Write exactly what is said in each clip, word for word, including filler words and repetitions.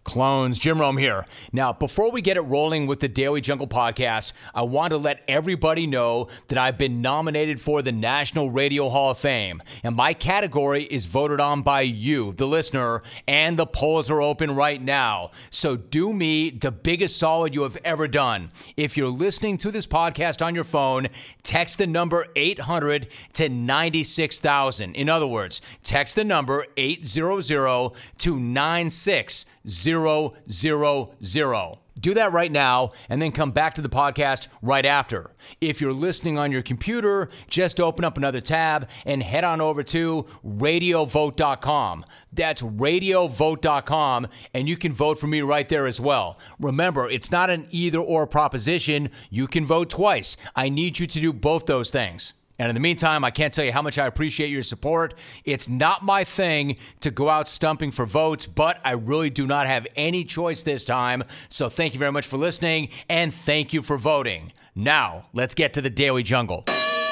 Clones, Jim Rome here. Now, before we get it rolling with the Daily Jungle podcast, I want to let everybody know that I've been nominated for the National Radio Hall of Fame, and my category is voted on by you, the listener, and the polls are open right now. So do me the biggest solid you have ever done. If you're listening to this podcast on your phone, text the number eight hundred to ninety-six thousand. In other words, text the number eight hundred to ninety-six zero zero zero. Do that right now and then come back to the podcast right after. If you're listening on your computer, just open up another tab and head on over to radio vote dot com. That's radio vote dot com, and you can vote for me right there as well. Remember, it's not an either or proposition. You can vote twice. I need you to do both those things. And in the meantime, I can't tell you how much I appreciate your support. It's not my thing to go out stumping for votes, but I really do not have any choice this time. So thank you very much for listening, and thank you for voting. Now, let's get to the Daily Jungle.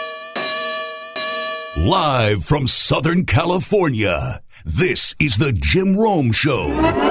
Live from Southern California, this is the Jim Rome Show.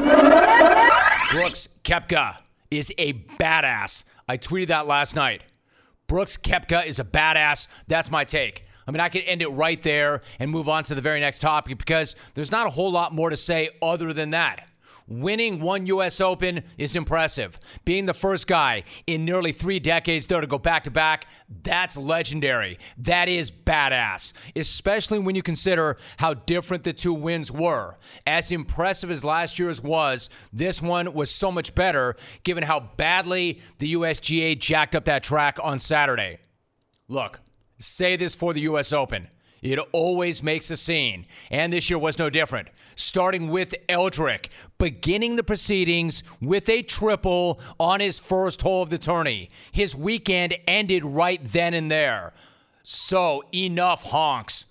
Brooks Koepka is a badass. I tweeted that last night. Brooks Koepka is a badass. That's my take. I mean, I could end it right there and move on to the very next topic because there's not a whole lot more to say other than that. Winning one U S Open is impressive. Being the first guy in nearly three decades there to go back-to-back, that's legendary. That is badass, especially when you consider how different the two wins were. As impressive as last year's was, this one was so much better given how badly the U S G A jacked up that track on Saturday. Look, say this for the U S Open. It always makes a scene, and this year was no different. Starting with Eldrick, beginning the proceedings with a triple on his first hole of the tourney. His weekend ended right then and there. So, enough honks.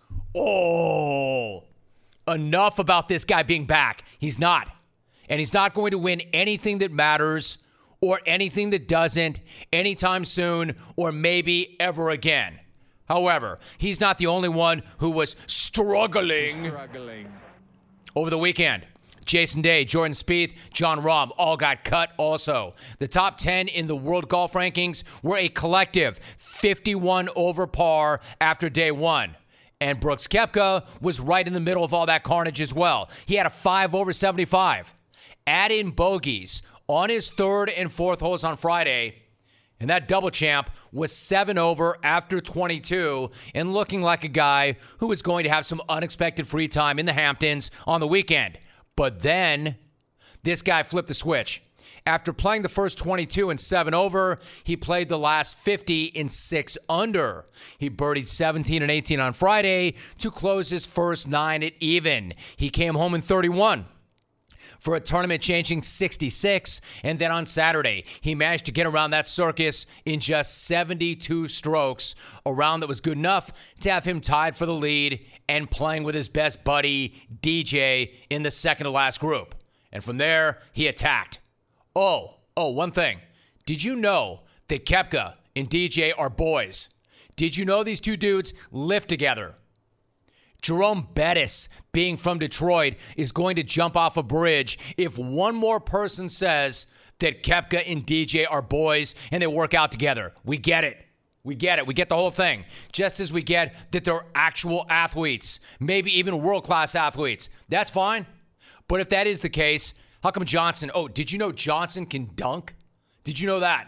Oh, enough about this guy being back. He's not. And he's not going to win anything that matters or anything that doesn't anytime soon or maybe ever again. However, he's not the only one who was struggling, struggling. over the weekend. Jason Day, Jordan Spieth, Jon Rahm all got cut also. The top ten in the world golf rankings were a collective fifty-one over par after day one. And Brooks Koepka was right in the middle of all that carnage as well. He had a five over seventy-five. Add in bogeys on his third and fourth holes on Friday, and that double champ was seven over after twenty-two and looking like a guy who was going to have some unexpected free time in the Hamptons on the weekend. But then this guy flipped the switch. After playing the first twenty-two and seven over, he played the last fifty in six under. He birdied seventeen and eighteen on Friday to close his first nine at even. He came home in thirty-one. For a tournament-changing sixty-six, and then on Saturday, he managed to get around that circus in just seventy-two strokes, a round that was good enough to have him tied for the lead and playing with his best buddy, D J, in the second-to-last group. And from there, he attacked. Oh, oh, one thing. Did you know that Koepka and D J are boys? Did you know these two dudes live together? Jerome Bettis, being from Detroit, is going to jump off a bridge if one more person says that Koepka and D J are boys and they work out together. We get it. We get it. We get the whole thing. Just as we get that they're actual athletes, maybe even world-class athletes. That's fine. But if that is the case, how come Johnson? Oh, did you know Johnson can dunk? Did you know that?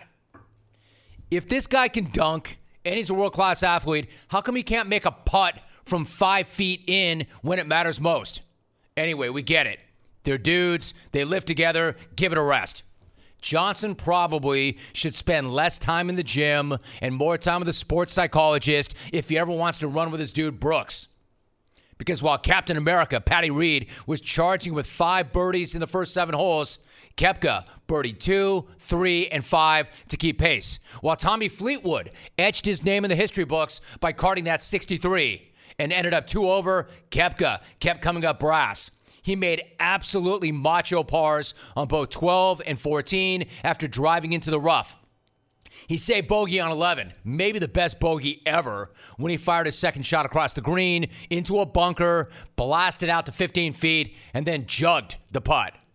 If this guy can dunk and he's a world-class athlete, how come he can't make a putt from five feet in when it matters most? Anyway, we get it. They're dudes. They live together. Give it a rest. Johnson probably should spend less time in the gym and more time with a sports psychologist if he ever wants to run with his dude Brooks. Because while Captain America, Patty Reed, was charging with five birdies in the first seven holes, Koepka birdied two, three, and five to keep pace. While Tommy Fleetwood etched his name in the history books by carding that sixty-three and ended up two over, Koepka kept coming up brass. He made absolutely macho pars on both twelve and fourteen after driving into the rough. He saved bogey on eleven, maybe the best bogey ever, when he fired his second shot across the green into a bunker, blasted out to fifteen feet, and then jugged the putt.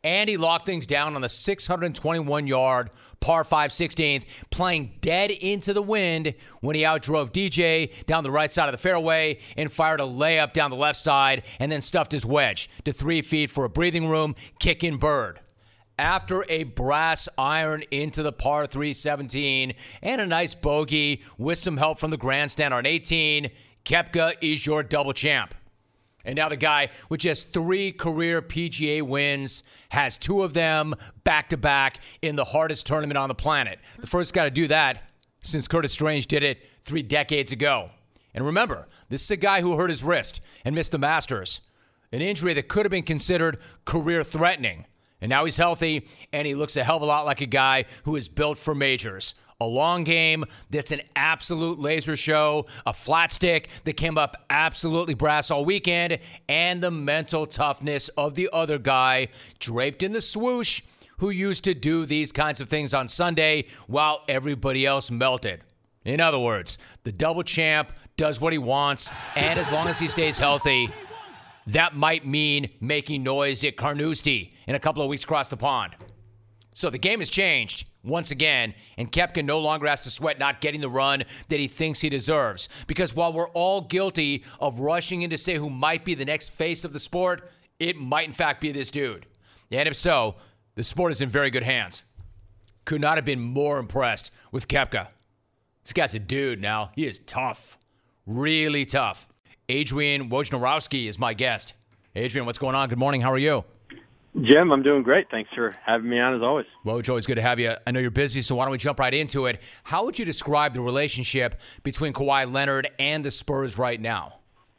And he locked things down on the six hundred twenty-one yard par five sixteenth, playing dead into the wind when he outdrove D J down the right side of the fairway and fired a layup down the left side and then stuffed his wedge to three feet for a breathing room kick-in bird. After a brass iron into the par three seventeen and a nice bogey with some help from the grandstand on eighteen, Koepka is your double champ. And now the guy with just three career P G A wins has two of them back-to-back in the hardest tournament on the planet. The first guy to do that since Curtis Strange did it three decades ago. And remember, this is a guy who hurt his wrist and missed the Masters, an injury that could have been considered career-threatening. And now he's healthy, and he looks a hell of a lot like a guy who is built for majors. A long game that's an absolute laser show, a flat stick that came up absolutely brass all weekend, and the mental toughness of the other guy draped in the swoosh who used to do these kinds of things on Sunday while everybody else melted. In other words, the double champ does what he wants, and as long as he stays healthy, that might mean making noise at Carnoustie in a couple of weeks across the pond. So the game has changed once again, and Koepka no longer has to sweat not getting the run that he thinks he deserves. Because while we're all guilty of rushing in to say who might be the next face of the sport, it might in fact be this dude. And if so, the sport is in very good hands. Could not have been more impressed with Koepka. This guy's a dude now. He is tough. Really tough. Adrian Wojnarowski is my guest. Adrian, what's going on? Good morning. How are you? Jim, I'm doing great. Thanks for having me on as always. Woj, always good to have you. I know you're busy, so why don't we jump right into it. How would you describe the relationship between Kawhi Leonard and the Spurs right now?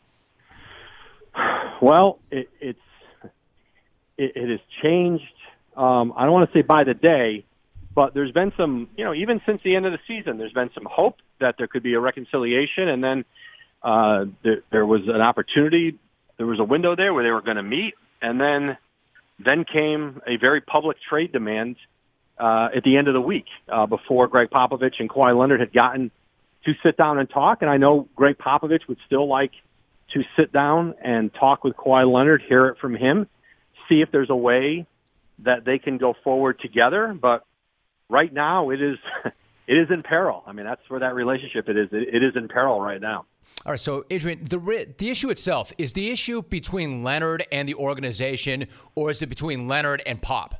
Well, it, it's it, it has changed. Um, I don't want to say by the day, but there's been some, you know, even since the end of the season, there's been some hope that there could be a reconciliation, and then uh, there, there was an opportunity. There was a window there where they were going to meet, and then then came a very public trade demand uh, at the end of the week uh, before Greg Popovich and Kawhi Leonard had gotten to sit down and talk. And I know Greg Popovich would still like to sit down and talk with Kawhi Leonard, hear it from him, see if there's a way that they can go forward together. But right now it is it is in peril. I mean, that's where that relationship it is. It, it is in peril right now. All right, so Adrian, the the issue itself, is the issue between Leonard and the organization, or is it between Leonard and Pop?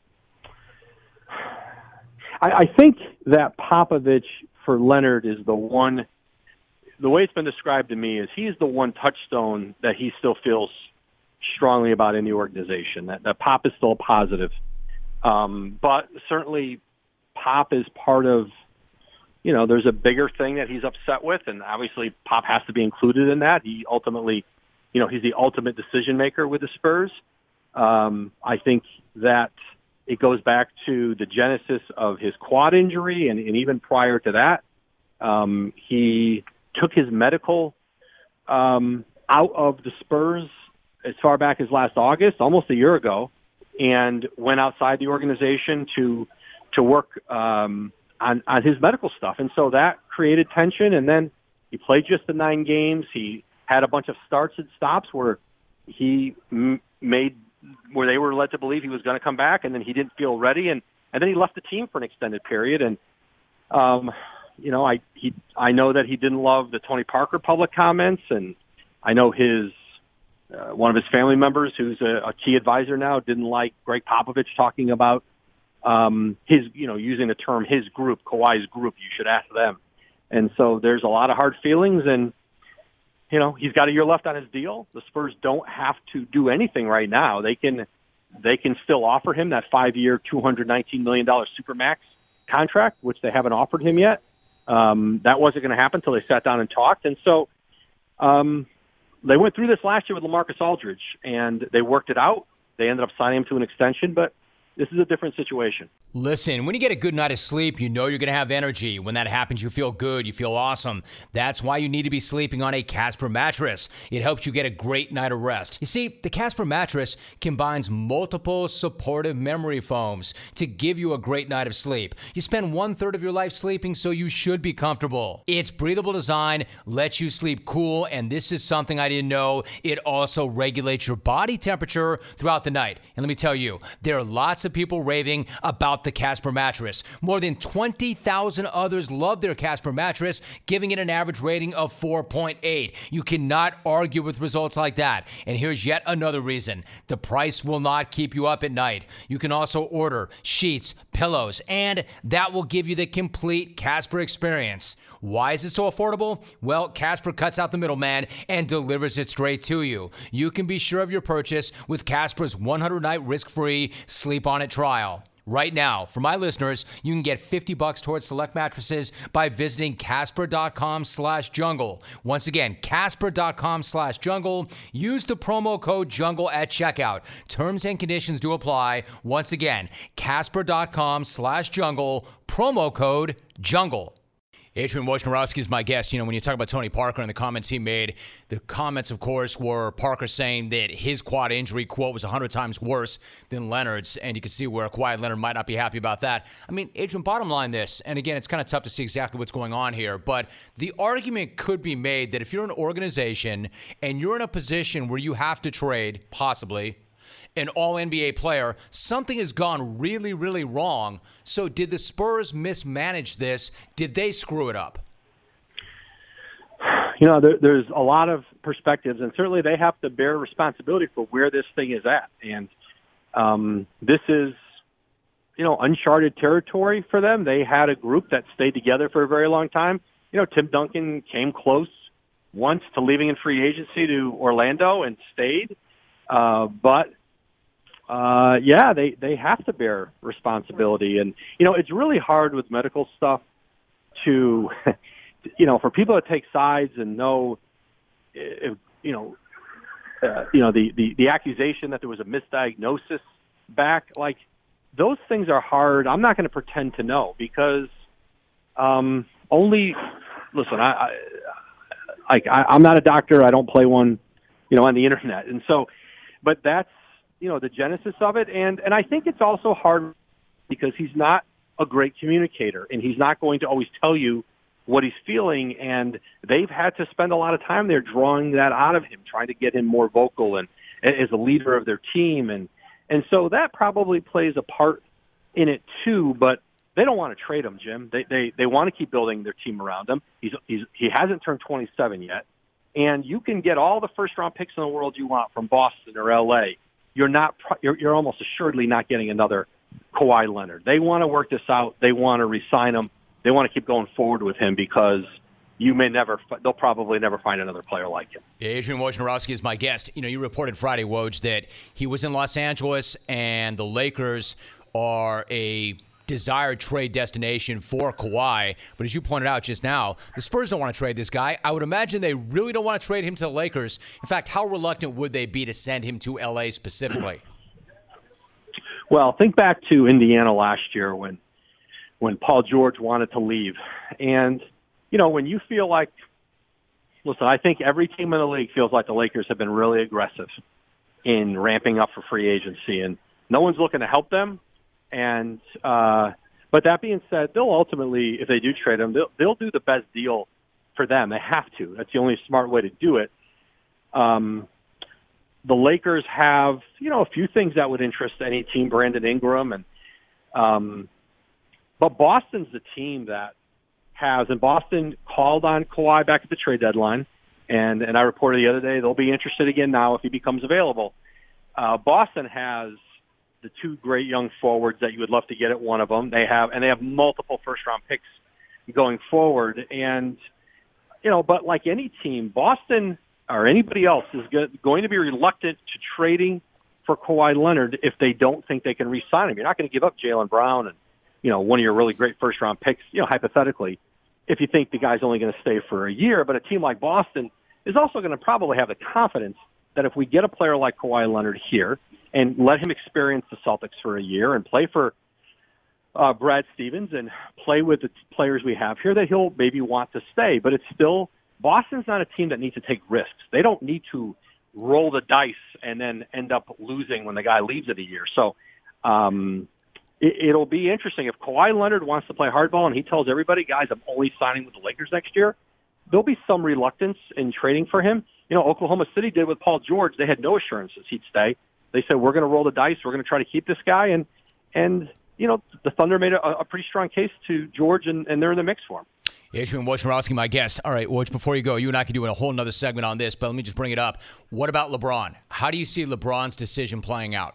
I, I think that Popovich for Leonard is the one, the way it's been described to me is he's the one touchstone that he still feels strongly about in the organization, that, that Pop is still a positive. Um, but certainly Pop is part of, you know, there's a bigger thing that he's upset with, and obviously Pop has to be included in that. He ultimately, you know, he's the ultimate decision maker with the Spurs. Um, I think that it goes back to the genesis of his quad injury, and, and even prior to that, um, he took his medical um, out of the Spurs as far back as last August, almost a year ago, and went outside the organization to to work um, on, on his medical stuff. And so that created tension, and then he played just the nine games. He had a bunch of starts and stops where he m- made where they were led to believe he was going to come back, and then he didn't feel ready, and, and then he left the team for an extended period. And, um, you know, I he I know that he didn't love the Tony Parker public comments, and I know his uh, one of his family members, who's a, a key advisor now, didn't like Greg Popovich talking about um, his, you know, using the term his group, Kawhi's group. You should ask them. And so there's a lot of hard feelings, and you know, he's got a year left on his deal. The Spurs don't have to do anything right now. They can they can still offer him that five-year, two hundred nineteen million dollars Supermax contract, which they haven't offered him yet. Um, that wasn't going to happen until they sat down and talked. And so um, they went through this last year with LaMarcus Aldridge, and they worked it out. They ended up signing him to an extension, but This is a different situation. Listen, when you get a good night of sleep, you know you're going to have energy. When that happens, you feel good, you feel awesome. That's why you need to be sleeping on a Casper mattress. It helps you get a great night of rest. You see, the Casper mattress combines multiple supportive memory foams to give you a great night of sleep. You spend one third of your life sleeping, so you should be comfortable. Its breathable design lets you sleep cool, and this is something I didn't know. It also regulates your body temperature throughout the night. And let me tell you, there are lots of people raving about the Casper mattress. More than twenty thousand others love their Casper mattress, giving it an average rating of four point eight. You cannot argue with results like that. And here's yet another reason. The price will not keep you up at night. You can also order sheets, pillows, and that will give you the complete Casper experience. Why is it so affordable? Well, Casper cuts out the middleman and delivers it straight to you. You can be sure of your purchase with Casper's one hundred night risk-free Sleep On It trial. Right now, for my listeners, you can get fifty bucks towards select mattresses by visiting casper.com slash jungle. Once again, casper.com slash jungle. Use the promo code jungle at checkout. Terms and conditions do apply. Once again, casper.com slash jungle. Promo code jungle. Adrian Wojnarowski is my guest. You know, when you talk about Tony Parker and the comments he made, the comments, of course, were Parker saying that his quad injury, quote, was one hundred times worse than Leonard's, and you can see where Kawhi Leonard might not be happy about that. I mean, Adrian, bottom line this, and again, it's kind of tough to see exactly what's going on here, but the argument could be made that if you're an organization and you're in a position where you have to trade, possibly, an all N B A player, something has gone really, really wrong. So did the Spurs mismanage this? Did they screw it up? You know, there, there's a lot of perspectives, and certainly they have to bear responsibility for where this thing is at. And um, this is, you know, uncharted territory for them. They had a group that stayed together for a very long time. You know, Tim Duncan came close once to leaving in free agency to Orlando and stayed. Uh, but Uh, yeah, they, they have to bear responsibility. And, you know, it's really hard with medical stuff to, you know, for people to take sides and know, if, you know, uh, you know, the, the, the accusation that there was a misdiagnosis back, like, those things are hard. I'm not going to pretend to know because um, only, listen, I, I, I, I'm not a doctor. I don't play one, you know, on the internet. And so, but that's, you know, the genesis of it. And, and I think it's also hard because he's not a great communicator and he's not going to always tell you what he's feeling. And they've had to spend a lot of time there drawing that out of him, trying to get him more vocal and as a leader of their team. And, and so that probably plays a part in it too, but they don't want to trade him, Jim. They, they, they want to keep building their team around him. He's, he's, he hasn't turned twenty-seven yet. And you can get all the first round picks in the world you want from Boston or L A. You're not. You're, you're almost assuredly not getting another Kawhi Leonard. They want to work this out. They want to re-sign him. They want to keep going forward with him because you may never. They'll probably never find another player like him. Adrian Wojnarowski is my guest. You know, you reported Friday, Woj, that he was in Los Angeles and the Lakers are a desired trade destination for Kawhi. But as you pointed out just now, the Spurs don't want to trade this guy. I would imagine they really don't want to trade him to the Lakers. In fact, how reluctant would they be to send him to L A specifically? Well, think back to Indiana last year when when Paul George wanted to leave. And, you know, when you feel like, listen, I think every team in the league feels like the Lakers have been really aggressive in ramping up for free agency. And no one's looking to help them. And uh, but that being said, they'll ultimately, if they do trade him, they'll, they'll do the best deal for them. They have to. That's the only smart way to do it. Um, the Lakers have, you know, a few things that would interest any team, Brandon Ingram, and um, but Boston's the team that has, and Boston called on Kawhi back at the trade deadline, and and I reported the other day they'll be interested again now if he becomes available. Uh, Boston has the two great young forwards that you would love to get at one of them. They have, and they have multiple first round picks going forward. And, you know, but like any team, Boston or anybody else is going to be reluctant to trading for Kawhi Leonard if they don't think they can re-sign him. You're not going to give up Jaylen Brown and, you know, one of your really great first round picks, you know, hypothetically, if you think the guy's only going to stay for a year. But a team like Boston is also going to probably have the confidence that if we get a player like Kawhi Leonard here and let him experience the Celtics for a year and play for uh, Brad Stevens and play with the players we have here, that he'll maybe want to stay. But it's still, Boston's not a team that needs to take risks. They don't need to roll the dice and then end up losing when the guy leaves in a year. So um, it, it'll be interesting. If Kawhi Leonard wants to play hardball and he tells everybody, guys, I'm only signing with the Lakers next year, there'll be some reluctance in trading for him. You know, Oklahoma City did with Paul George. They had no assurances he'd stay. They said, we're going to roll the dice. We're going to try to keep this guy. And, and you know, the Thunder made a, a pretty strong case to George, and, and they're in the mix for him. Adrian Wojnarowski, my guest. All right, Woj, before you go, you and I could do a whole nother segment on this, but let me just bring it up. What about LeBron? How do you see LeBron's decision playing out?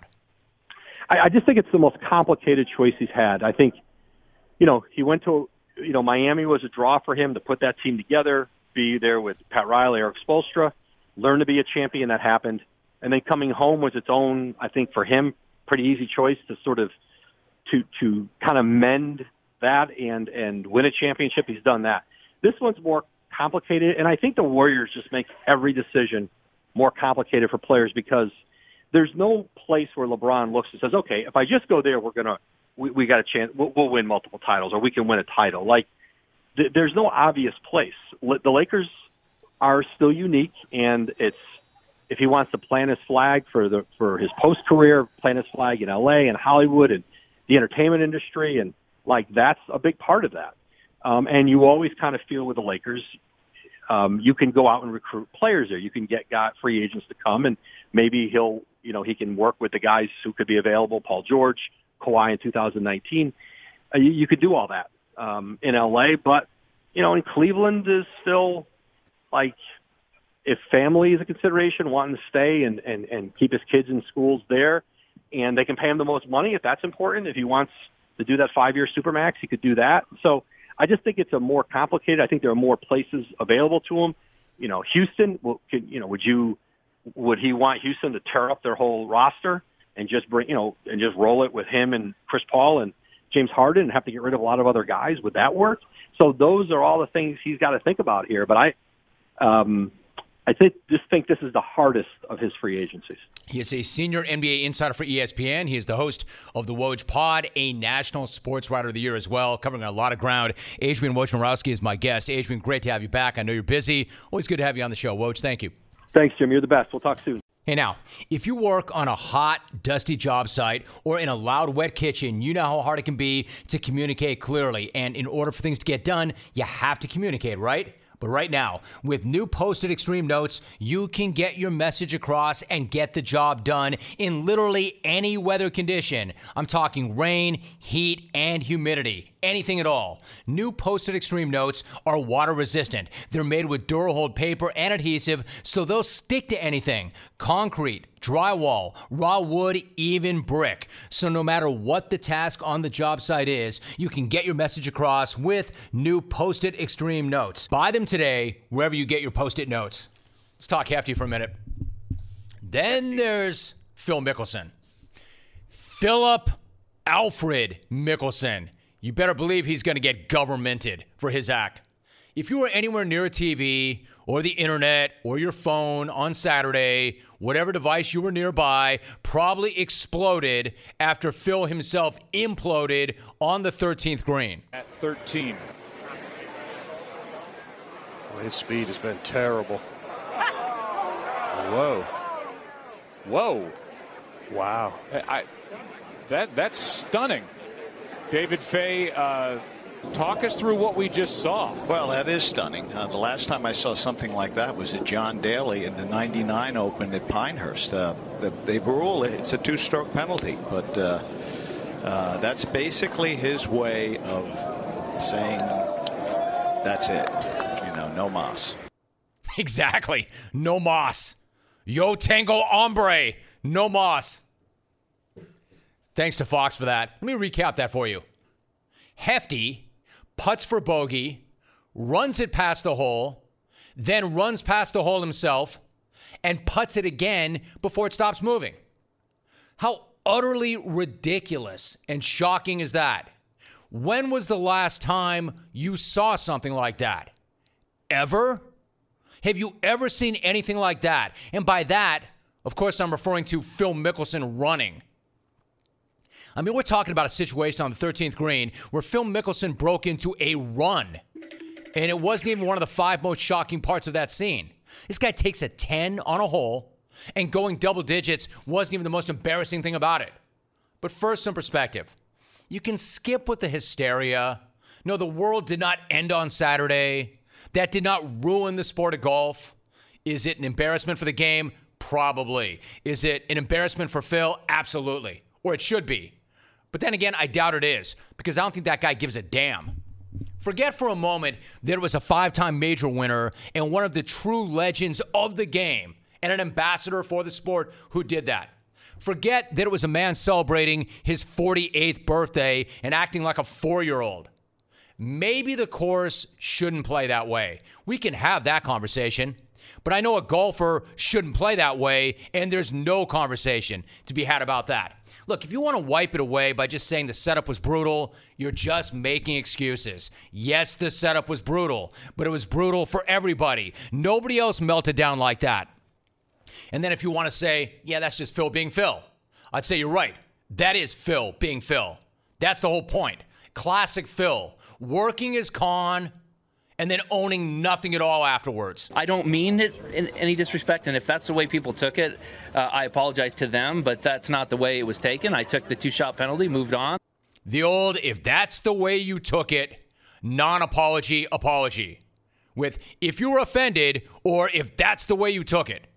I, I just think it's the most complicated choice he's had. I think, you know, he went to, you know, Miami was a draw for him to put that team together, be there with Pat Riley, Eric Spoelstra, learn to be a champion. That happened. And then coming home was its own, I think, for him, pretty easy choice to sort of, to, to kind of mend that and and win a championship. He's done that. This one's more complicated, and I think the Warriors just make every decision more complicated for players because there's no place where LeBron looks and says, okay, if I just go there, we're gonna we, we got a chance, we'll, we'll win multiple titles, or we can win a title. Like th- there's no obvious place. L- the Lakers are still unique, and it's if he wants to plant his flag for the for his post career, plant his flag in L A and Hollywood and the entertainment industry, and like, that's a big part of that. Um, and you always kind of feel with the Lakers, um, you can go out and recruit players there. You can get got free agents to come, and maybe he'll, you know, he can work with the guys who could be available, Paul George, Kawhi in two thousand nineteen. Uh, you, you could do all that um, in L A, but, you know, in Cleveland is still, like, if family is a consideration, wanting to stay and, and, and keep his kids in schools there, and they can pay him the most money if that's important. If he wants to do that five-year Supermax, he could do that. So I just think it's a more complicated. I think there are more places available to him. You know, Houston, well, could, you know, would you, would he want Houston to tear up their whole roster and just bring, you know, and just roll it with him and Chris Paul and James Harden and have to get rid of a lot of other guys? Would that work? So those are all the things he's got to think about here. But I, um, I think, just think this is the hardest of his free agencies. He is a senior N B A insider for E S P N. He is the host of the Woj Pod, a National Sports Writer of the Year as well, covering a lot of ground. Adrian Wojnarowski is my guest. Adrian, great to have you back. I know you're busy. Always good to have you on the show. Woj, thank you. Thanks, Jim. You're the best. We'll talk soon. Hey, now, if you work on a hot, dusty job site or in a loud, wet kitchen, you know how hard it can be to communicate clearly. And in order for things to get done, you have to communicate, right? But right now, with new Post-it Extreme Notes, you can get your message across and get the job done in literally any weather condition. I'm talking rain, heat, and humidity. Anything at all. New Post-it Extreme Notes are water resistant. They're made with Durahold paper and adhesive, so they'll stick to anything. Concrete, drywall, raw wood, even brick. So no matter what the task on the job site is, you can get your message across with new Post-it Extreme Notes. Buy them today wherever you get your Post-it Notes. Let's talk hefty for a minute. Then there's Phil Mickelson. Philip Alfred Mickelson. You better believe he's going to get governmented for his act. If you were anywhere near a T V or the internet or your phone on Saturday, whatever device you were nearby probably exploded after Phil himself imploded on the thirteenth green. At thirteen. Well, his speed has been terrible. Whoa. Whoa. Wow. I, I, that that's stunning. David Fay, uh, talk us through what we just saw. Well, that is stunning. Uh, the last time I saw something like that was at John Daly in the ninety-nine Open at Pinehurst. Uh, the, they rule it's a two-stroke penalty, but uh, uh, that's basically his way of saying that's it. You know, no mas. Exactly. No mas. Yo tengo hombre. No mas. Thanks to Fox for that. Let me recap that for you. Hefty putts for bogey, runs it past the hole, then runs past the hole himself, and putts it again before it stops moving. How utterly ridiculous and shocking is that? When was the last time you saw something like that? Ever? Have you ever seen anything like that? And by that, of course, I'm referring to Phil Mickelson running. I mean, we're talking about a situation on the thirteenth green where Phil Mickelson broke into a run. And it wasn't even one of the five most shocking parts of that scene. This guy takes a ten on a hole, and going double digits wasn't even the most embarrassing thing about it. But first, some perspective. You can skip with the hysteria. No, the world did not end on Saturday. That did not ruin the sport of golf. Is it an embarrassment for the game? Probably. Is it an embarrassment for Phil? Absolutely. Or it should be. But then again, I doubt it is, because I don't think that guy gives a damn. Forget for a moment that it was a five-time major winner and one of the true legends of the game and an ambassador for the sport who did that. Forget that it was a man celebrating his forty-eighth birthday and acting like a four-year-old. Maybe the course shouldn't play that way. We can have that conversation. But I know a golfer shouldn't play that way, and there's no conversation to be had about that. Look, if you want to wipe it away by just saying the setup was brutal, you're just making excuses. Yes, the setup was brutal, but it was brutal for everybody. Nobody else melted down like that. And then if you want to say, yeah, that's just Phil being Phil, I'd say you're right. That is Phil being Phil. That's the whole point. Classic Phil, working his con and then owning nothing at all afterwards. I don't mean it in any disrespect, and if that's the way people took it, uh, I apologize to them, but that's not the way it was taken. I took the two-shot penalty, moved on. The old, if that's the way you took it, non-apology apology. With, if you were offended, or if that's the way you took it.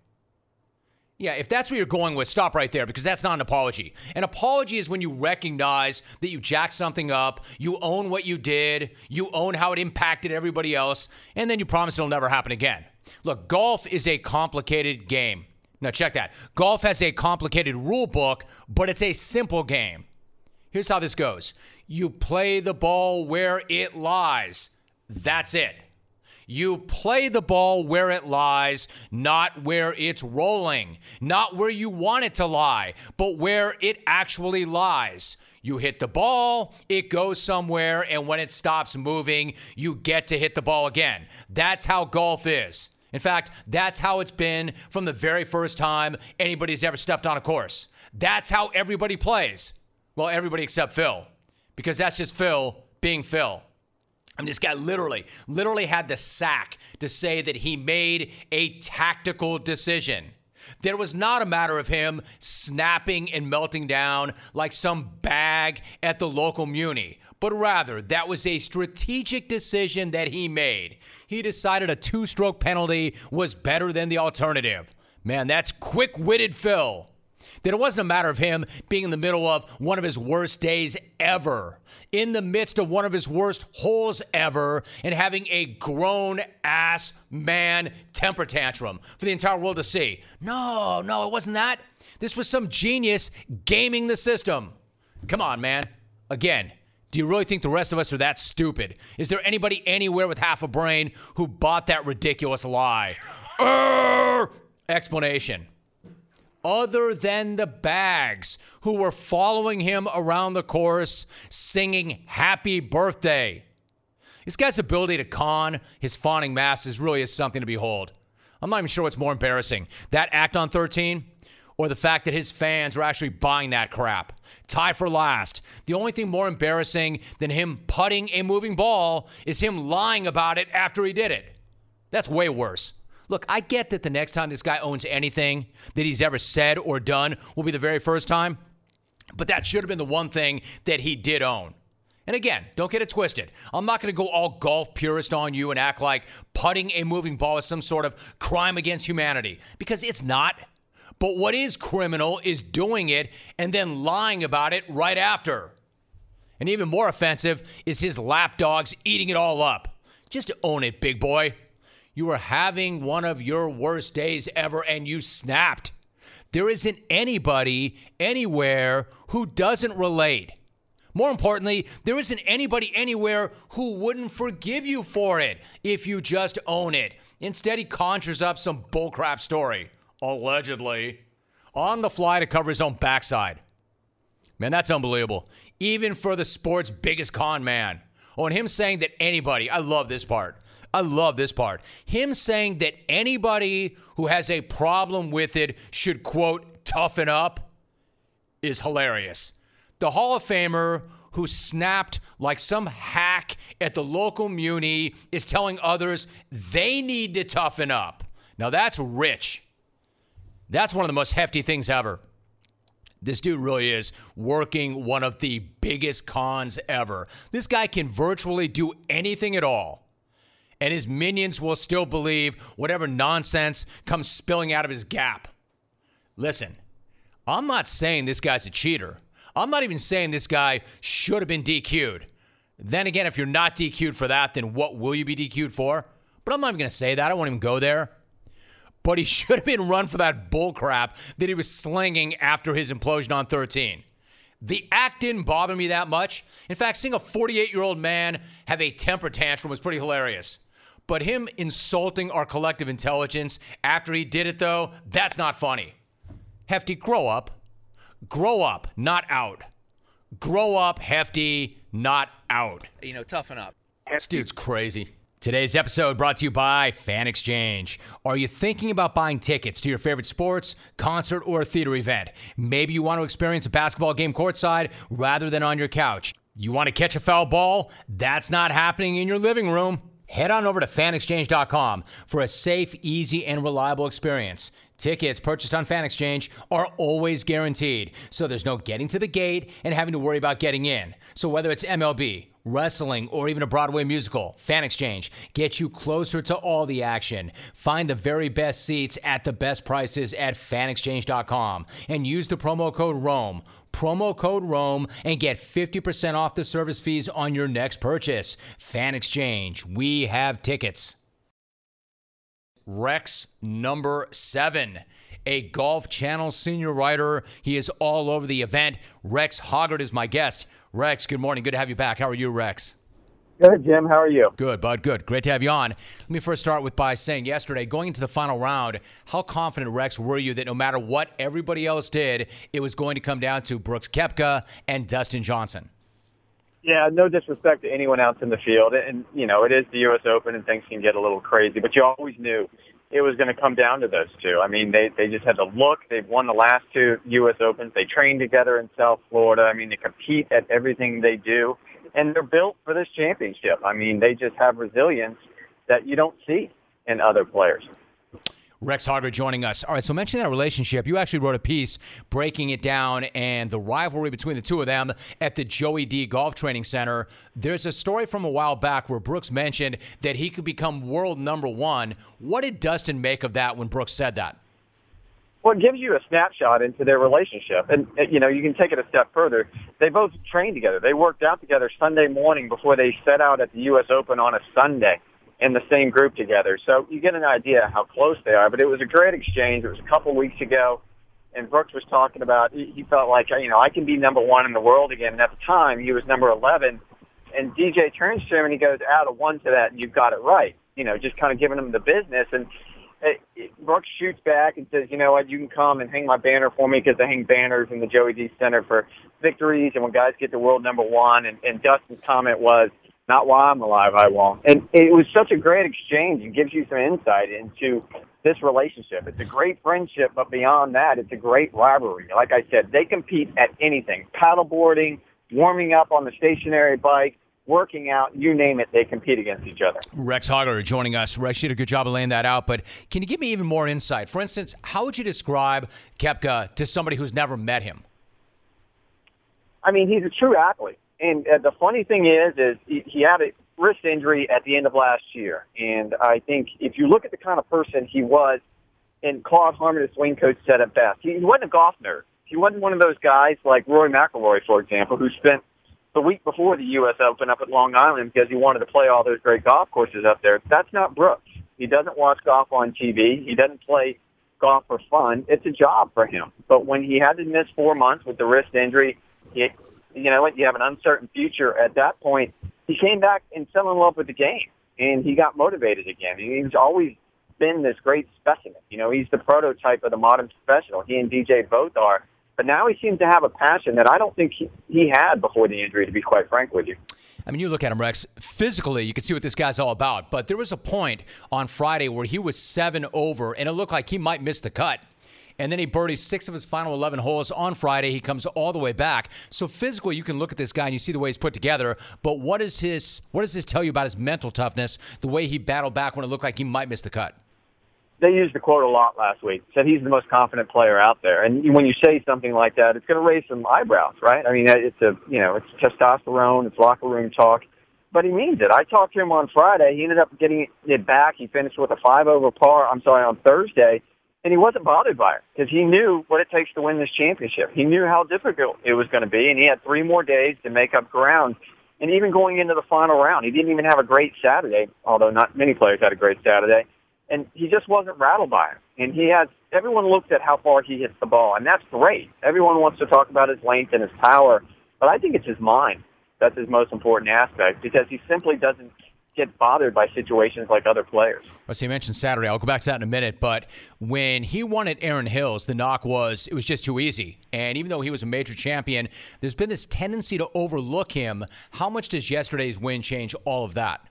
Yeah, if that's what you're going with, stop right there, because that's not an apology. An apology is when you recognize that you jacked something up, you own what you did, you own how it impacted everybody else, and then you promise it'll never happen again. Look, golf is a complicated game. Now check that. Golf has a complicated rule book, but it's a simple game. Here's how this goes. You play the ball where it lies. That's it. You play the ball where it lies, not where it's rolling, not where you want it to lie, but where it actually lies. You hit the ball, it goes somewhere, and when it stops moving, you get to hit the ball again. That's how golf is. In fact, that's how it's been from the very first time anybody's ever stepped on a course. That's how everybody plays. Well, everybody except Phil, because that's just Phil being Phil. And this guy literally, literally had the sack to say that he made a tactical decision. There was not a matter of him snapping and melting down like some bag at the local muni, but rather that was a strategic decision that he made. He decided a two-stroke penalty was better than the alternative. Man, that's quick-witted Phil. That it wasn't a matter of him being in the middle of one of his worst days ever, in the midst of one of his worst holes ever, and having a grown-ass man temper tantrum for the entire world to see. No, no, it wasn't that. This was some genius gaming the system. Come on, man. Again, do you really think the rest of us are that stupid? Is there anybody anywhere with half a brain who bought that ridiculous lie? Urgh! Explanation. Other than the bags who were following him around the course singing happy birthday. This guy's ability to con his fawning masses really is something to behold. I'm not even sure what's more embarrassing, that act on thirteen or the fact that his fans are actually buying that crap. Tie for last. The only thing more embarrassing than him putting a moving ball is him lying about it after he did it. That's way worse. Look, I get that the next time this guy owns anything that he's ever said or done will be the very first time, but that should have been the one thing that he did own. And again, don't get it twisted. I'm not going to go all golf purist on you and act like putting a moving ball is some sort of crime against humanity, because it's not. But what is criminal is doing it and then lying about it right after. And even more offensive is his lapdogs eating it all up. Just own it, big boy. You were having one of your worst days ever and you snapped. There isn't anybody anywhere who doesn't relate. More importantly, there isn't anybody anywhere who wouldn't forgive you for it if you just own it. Instead, he conjures up some bullcrap story, allegedly, on the fly to cover his own backside. Man, that's unbelievable. Even for the sport's biggest con man. Oh, and him saying that anybody, I love this part, I love this part. Him saying that anybody who has a problem with it should, quote, toughen up is hilarious. The Hall of Famer who snapped like some hack at the local muni is telling others they need to toughen up. Now that's rich. That's one of the most hefty things ever. This dude really is working one of the biggest cons ever. This guy can virtually do anything at all, and his minions will still believe whatever nonsense comes spilling out of his gap. Listen, I'm not saying this guy's a cheater. I'm not even saying this guy should have been D Q'd. Then again, if you're not D Q'd for that, then what will you be D Q'd for? But I'm not even going to say that. I won't even go there. But he should have been run for that bull crap that he was slinging after his implosion on thirteen. The act didn't bother me that much. In fact, seeing a forty-eight-year-old man have a temper tantrum was pretty hilarious. But him insulting our collective intelligence after he did it, though, that's not funny. Hefty, grow up. Grow up, not out. Grow up, Hefty, not out. You know, toughen up. This dude's crazy. Today's episode brought to you by Fan Exchange. Are you thinking about buying tickets to your favorite sports, concert, or theater event? Maybe you want to experience a basketball game courtside rather than on your couch. You want to catch a foul ball? That's not happening in your living room. Head on over to fan exchange dot com for a safe, easy, and reliable experience. Tickets purchased on Fan Exchange are always guaranteed, so there's no getting to the gate and having to worry about getting in. So whether it's M L B, wrestling, or even a Broadway musical, Fan Exchange gets you closer to all the action. Find the very best seats at the best prices at fan exchange dot com and use the promo code ROAM. Promo code ROAM and get fifty percent off the service fees on your next purchase. Fan Exchange, we have tickets. Rex number seven, a Golf Channel senior writer. He is all over the event. Rex Hoggard is my guest. Rex, good morning. Good to have you back. How are you, Rex? Good, Jim. How are you? Good, bud. Good. Great to have you on. Let me first start with by saying yesterday, going into the final round, how confident, Rex, were you that no matter what everybody else did, it was going to come down to Brooks Koepka and Dustin Johnson? Yeah, no disrespect to anyone else in the field. And, you know, it is the U S Open and things can get a little crazy, but you always knew it was going to come down to those two. I mean, they, they just had the look. They've won the last two U S Opens. They train together in South Florida. I mean, they compete at everything they do. And they're built for this championship. I mean, they just have resilience that you don't see in other players. Rex Hoggard joining us. All right, so mentioning that relationship, you actually wrote a piece breaking it down and the rivalry between the two of them at the Joey D Golf Training Center. There's a story from a while back where Brooks mentioned that he could become world number one. What did Dustin make of that when Brooks said that? Well, it gives you a snapshot into their relationship. And, you know, you can take it a step further. They both trained together. They worked out together Sunday morning before they set out at the U S Open on a Sunday in the same group together. So you get an idea how close they are. But it was a great exchange. It was a couple weeks ago, and Brooks was talking about he felt like, you know, I can be number one in the world again. And at the time, he was number eleven. And D J turns to him, and he goes, add a one to that, and you've got it right. You know, just kind of giving him the business. And it, it, Brooks shoots back and says, you know what, you can come and hang my banner for me because they hang banners in the Joey D Center for victories and when guys get to world number one. And, and Dustin's comment was, not while I'm alive, I won't. And it was such a great exchange. It gives you some insight into this relationship. It's a great friendship, but beyond that, it's a great rivalry. Like I said, they compete at anything. Paddleboarding, warming up on the stationary bike, working out, you name it, they compete against each other. Rex Hoggard joining us. Rex, you did a good job of laying that out, but can you give me even more insight? For instance, how would you describe Koepka to somebody who's never met him? I mean, he's a true athlete. And uh, the funny thing is, is he, he had a wrist injury at the end of last year. And I think if you look at the kind of person he was, and Claude Harmon, his swing coach, said it best, he wasn't a golf nerd. He wasn't one of those guys like Rory McIlroy, for example, who spent the week before the U S Open up at Long Island because he wanted to play all those great golf courses up there. That's not Brooks. He doesn't watch golf on T V. He doesn't play golf for fun. It's a job for him. But when he had to miss four months with the wrist injury, it, you know what, you have an uncertain future. At that point, he came back and fell in love with the game, and he got motivated again. And he's always been this great specimen. You know, he's the prototype of the modern professional. He and D J both are. But now he seems to have a passion that I don't think he, he had before the injury, to be quite frank with you. I mean, you look at him, Rex, physically, you can see what this guy's all about. But there was a point on Friday where he was seven over, and it looked like he might miss the cut. And then he birdied six of his final eleven holes on Friday. He comes all the way back. So physically, you can look at this guy and you see the way he's put together. But what is his? What does this tell you about his mental toughness, the way he battled back when it looked like he might miss the cut? They used the quote a lot last week. Said he's the most confident player out there. And when you say something like that, it's going to raise some eyebrows, right? I mean, it's a you know, it's testosterone, it's locker room talk, but he means it. I talked to him on Friday. He ended up getting it back. He finished with a five over par. I'm sorry, on Thursday, and he wasn't bothered by it because he knew what it takes to win this championship. He knew how difficult it was going to be, and he had three more days to make up ground. And even going into the final round, he didn't even have a great Saturday, although not many players had a great Saturday. And he just wasn't rattled by it. And he has, everyone looks at how far he hits the ball, and that's great. Everyone wants to talk about his length and his power, but I think it's his mind that's his most important aspect because he simply doesn't get bothered by situations like other players. Well, so you mentioned Saturday. I'll go back to that in a minute, but when he won at Erin Hills, the knock was it was just too easy. And even though he was a major champion, there's been this tendency to overlook him. How much does yesterday's win change all of that?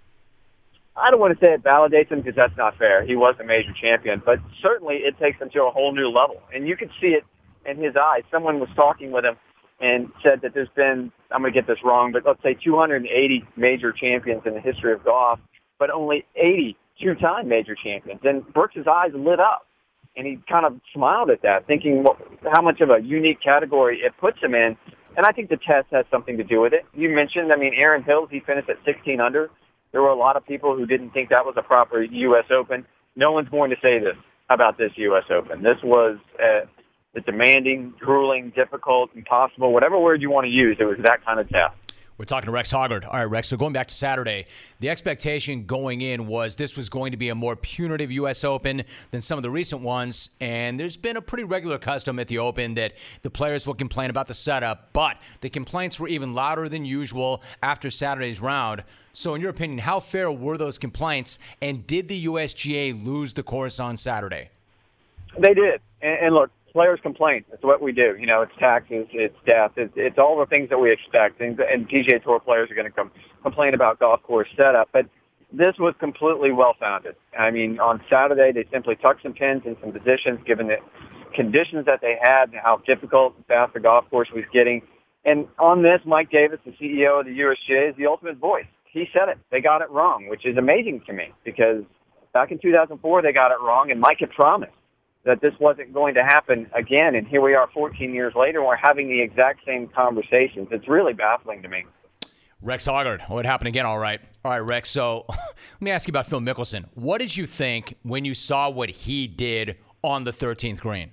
I don't want to say it validates him because that's not fair. He was a major champion, but certainly it takes him to a whole new level. And you could see it in his eyes. Someone was talking with him and said that there's been, I'm going to get this wrong, but let's say two hundred eighty major champions in the history of golf, but only eighty two-time major champions. And Brooks's eyes lit up, and he kind of smiled at that, thinking what, how much of a unique category it puts him in. And I think the test has something to do with it. You mentioned, I mean, Erin Hills, he finished at sixteen under. There were a lot of people who didn't think that was a proper U S Open. No one's going to say this about this U S Open. This was uh, the demanding, grueling, difficult, impossible, whatever word you want to use. It was that kind of test. We're talking to Rex Hoggard. All right, Rex, so going back to Saturday, the expectation going in was this was going to be a more punitive U S Open than some of the recent ones, and there's been a pretty regular custom at the Open that the players will complain about the setup, but the complaints were even louder than usual after Saturday's round. So in your opinion, how fair were those complaints, and did the U S G A lose the course on Saturday? They did, and, and look, players complain. It's what we do. You know, it's taxes, it's death, it's, it's all the things that we expect. And, and P G A Tour players are going to come complain about golf course setup. But this was completely well-founded. I mean, on Saturday, they simply tucked some pins in some positions, given the conditions that they had and how difficult and fast the golf course was getting. And on this, Mike Davis, the C E O of the U S G A, is the ultimate voice. He said it. They got it wrong, which is amazing to me because back in two thousand four, they got it wrong, and Mike had promised that this wasn't going to happen again. And here we are fourteen years later, and we're having the exact same conversations. It's really baffling to me. Rex Hoggard. Oh, it happened again. All right. All right, Rex. So let me ask you about Phil Mickelson. What did you think when you saw what he did on the thirteenth green?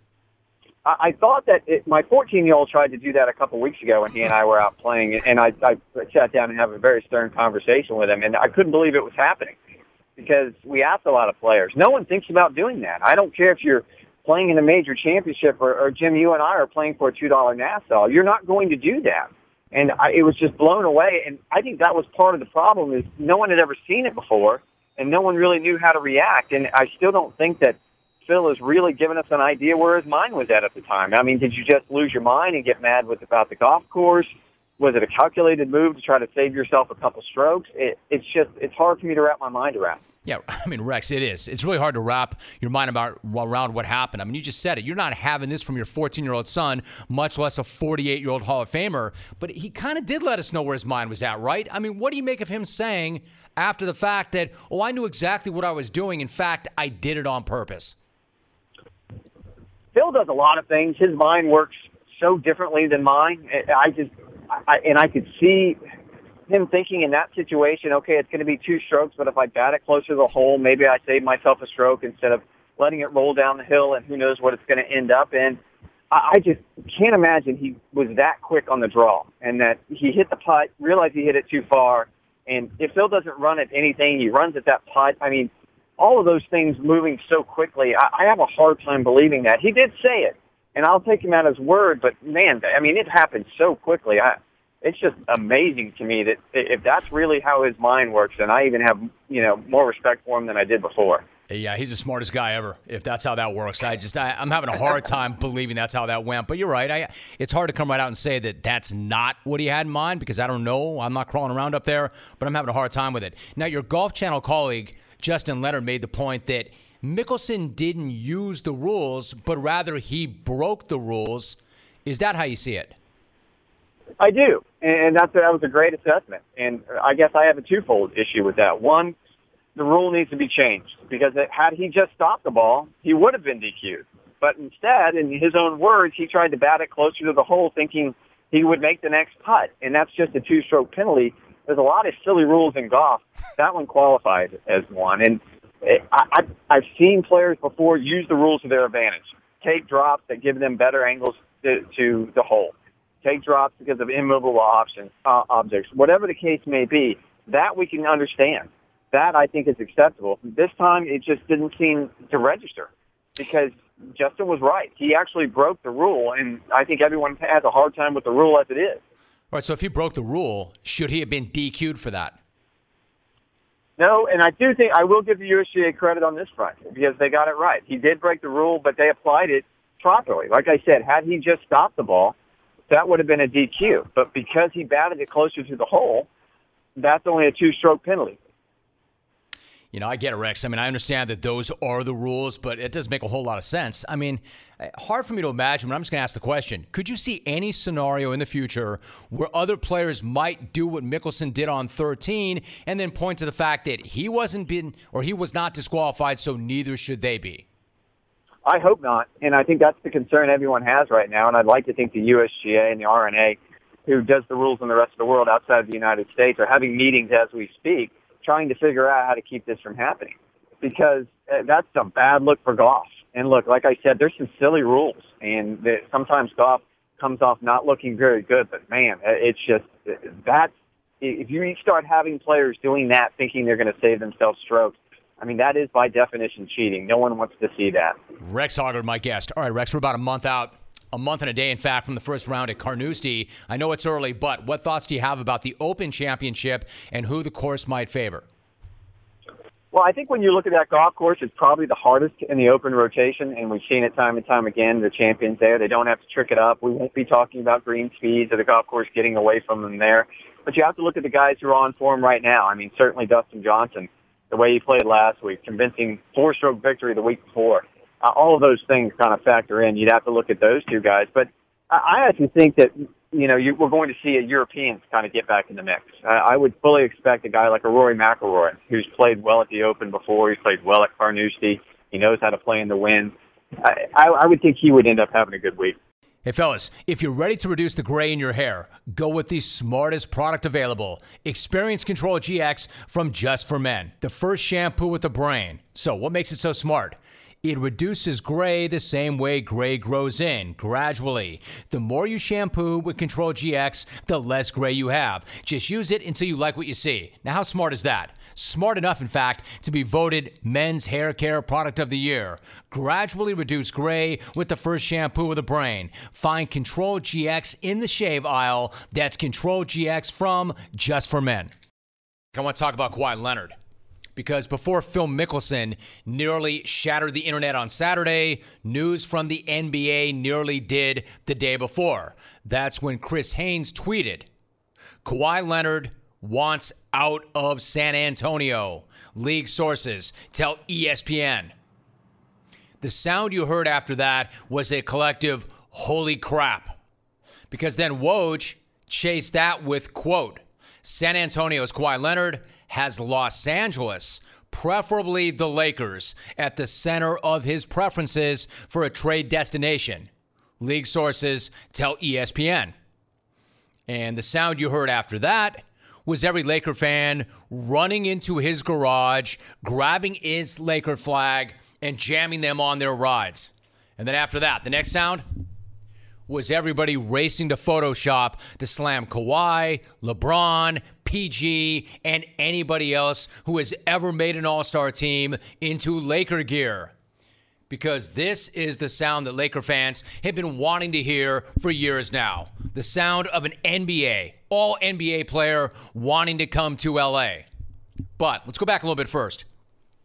I, I thought that it, my fourteen-year-old tried to do that a couple weeks ago when he and I were out playing, and I, I sat down and had a very stern conversation with him, and I couldn't believe it was happening. Because we asked a lot of players. No one thinks about doing that. I don't care if you're playing in a major championship or, or Jim, you and I are playing for a two dollar Nassau. You're not going to do that. And I, it was just blown away. And I think that was part of the problem is no one had ever seen it before, and no one really knew how to react. And I still don't think that Phil has really given us an idea where his mind was at at the time. I mean, did you just lose your mind and get mad with about the golf course? Was it a calculated move to try to save yourself a couple strokes? It, it's just, it's hard for me to wrap my mind around. Yeah, I mean, Rex, it is. It's really hard to wrap your mind about around what happened. I mean, you just said it. You're not having this from your fourteen-year-old son, much less a forty-eight-year-old Hall of Famer. But he kind of did let us know where his mind was at, right? I mean, what do you make of him saying after the fact that, oh, I knew exactly what I was doing. In fact, I did it on purpose? Phil does a lot of things. His mind works so differently than mine. I just... I, and I could see him thinking in that situation, okay, it's going to be two strokes, but if I bat it closer to the hole, maybe I save myself a stroke instead of letting it roll down the hill, and who knows what it's going to end up in. I, I just can't imagine he was that quick on the draw, and that he hit the putt, realized he hit it too far, and if Phil doesn't run at anything, he runs at that putt. I mean, all of those things moving so quickly, I, I have a hard time believing that. He did say it. And I'll take him at his word, but, man, I mean, it happened so quickly. I, it's just amazing to me that if that's really how his mind works, then I even have, you know, more respect for him than I did before. Yeah, he's the smartest guy ever, if that's how that works. I just, I, I'm having a hard time believing that's how that went. But you're right. I, it's hard to come right out and say that that's not what he had in mind because I don't know. I'm not crawling around up there, but I'm having a hard time with it. Now, your Golf Channel colleague, Justin Leonard, made the point that Mickelson didn't use the rules, but rather he broke the rules. Is that how you see it? I do, and that's that was a great assessment. And I guess I have a twofold issue with that. One, the rule needs to be changed because it, had he just stopped the ball, he would have been D Q'd. But instead, in his own words, he tried to bat it closer to the hole thinking he would make the next putt, and that's just a two-stroke penalty. There's a lot of silly rules in golf. That one qualified as one. And I, I, I've seen players before use the rules to their advantage. Take drops that give them better angles to, to the hole. Take drops because of immovable options, uh, objects. Whatever the case may be, that we can understand. That, I think, is acceptable. This time, it just didn't seem to register because Justin was right. He actually broke the rule, and I think everyone has a hard time with the rule as it is. All right, so if he broke the rule, should he have been D Q'd for that? No, and I do think I will give the U S G A credit on this front because they got it right. He did break the rule, but they applied it properly. Like I said, had he just stopped the ball, that would have been a D Q. But because he batted it closer to the hole, that's only a two-stroke penalty. You know, I get it, Rex. I mean, I understand that those are the rules, but it doesn't make a whole lot of sense. I mean, hard for me to imagine, but I'm just going to ask the question. Could you see any scenario in the future where other players might do what Mickelson did on thirteen and then point to the fact that he wasn't been or he was not disqualified, so neither should they be? I hope not, and I think that's the concern everyone has right now, and I'd like to think the U S G A and the R N A, who does the rules in the rest of the world outside of the United States, are having meetings as we speak, trying to figure out how to keep this from happening, because that's a bad look for golf. And look, like I said, there's some silly rules, and that sometimes golf comes off not looking very good, but man, it's just, that's, if you start having players doing that thinking they're going to save themselves strokes, I mean, that is by definition cheating. No one wants to see that. Rex Hoggard, my guest. All right, Rex, we're about a month out. A month and a day, in fact, from the first round at Carnoustie. I know it's early, but what thoughts do you have about the Open Championship and who the course might favor? Well, I think when you look at that golf course, it's probably the hardest in the Open rotation, and we've seen it time and time again. The champions there, they don't have to trick it up. We won't be talking about green speeds or the golf course getting away from them there. But you have to look at the guys who are on form right now. I mean, certainly Dustin Johnson, the way he played last week, convincing four-stroke victory the week before. Uh, all of those things kind of factor in. You'd have to look at those two guys. But I actually think that, you know, you, we're going to see a Europeans kind of get back in the mix. I, I would fully expect a guy like a Rory McIlroy, who's played well at the Open before. He's played well at Carnoustie. He knows how to play in the wind. I, I, I would think he would end up having a good week. Hey, fellas, if you're ready to reduce the gray in your hair, go with the smartest product available. Experience Control G X from Just for Men, the first shampoo with a brain. So what makes it so smart? It reduces gray the same way gray grows in, gradually. The more you shampoo with Control G X, the less gray you have. Just use it until you like what you see. Now, how smart is that? Smart enough, in fact, to be voted Men's Hair Care Product of the Year. Gradually reduce gray with the first shampoo with a brain. Find Control G X in the shave aisle. That's Control G X from Just for Men. I want to talk about Kawhi Leonard. Because before Phil Mickelson nearly shattered the internet on Saturday, news from the N B A nearly did the day before. That's when Chris Haynes tweeted, Kawhi Leonard wants out of San Antonio. League sources tell E S P N. The sound you heard after that was a collective holy crap. Because then Woj chased that with, quote, San Antonio's Kawhi Leonard has Los Angeles, preferably the Lakers, at the center of his preferences for a trade destination. League sources tell E S P N. And the sound you heard after that was every Laker fan running into his garage, grabbing his Laker flag, and jamming them on their rides. And then after that, the next sound was everybody racing to Photoshop to slam Kawhi, LeBron, P G, and anybody else who has ever made an all-star team into Laker gear. Because this is the sound that Laker fans have been wanting to hear for years now. The sound of an N B A, all N B A player wanting to come to L A. But let's go back a little bit first.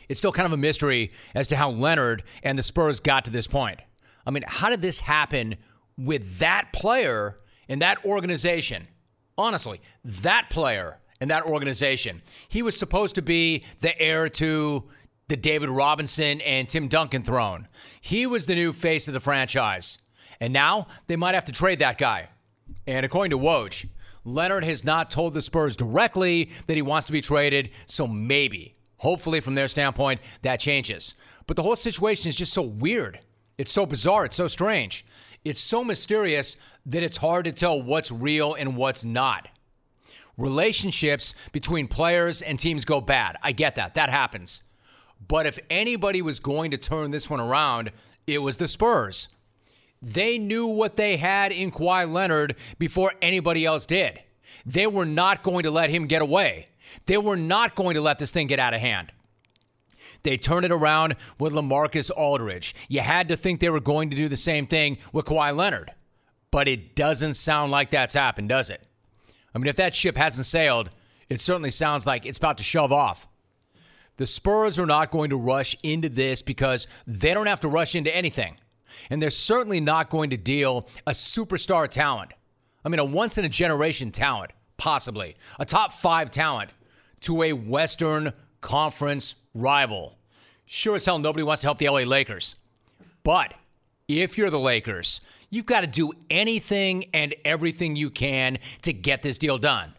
it's still kind of a mystery as to how Leonard and the Spurs got to this point. I mean, how did this happen with that player in that organization? Honestly, that player in that organization. He was supposed to be the heir to the David Robinson and Tim Duncan throne. He was the new face of the franchise. And now they might have to trade that guy. And according to Woj, Leonard has not told the Spurs directly that he wants to be traded, so maybe, hopefully from their standpoint, that changes. But the whole situation is just so weird. It's so bizarre. It's so strange. It's so mysterious that it's hard to tell what's real and what's not. Relationships between players and teams go bad. I get that. That happens. But if anybody was going to turn this one around, it was the Spurs. They knew what they had in Kawhi Leonard before anybody else did. They were not going to let him get away. They were not going to let this thing get out of hand. They turned it around with LaMarcus Aldridge. You had to think they were going to do the same thing with Kawhi Leonard. But it doesn't sound like that's happened, does it? I mean, if that ship hasn't sailed, it certainly sounds like it's about to shove off. The Spurs are not going to rush into this because they don't have to rush into anything. And they're certainly not going to deal a superstar talent. I mean, a once-in-a-generation talent, possibly. A top five talent to a Western Conference rival. Sure as hell nobody wants to help the L A Lakers. But if you're the Lakers, you've got to do anything and everything you can to get this deal done.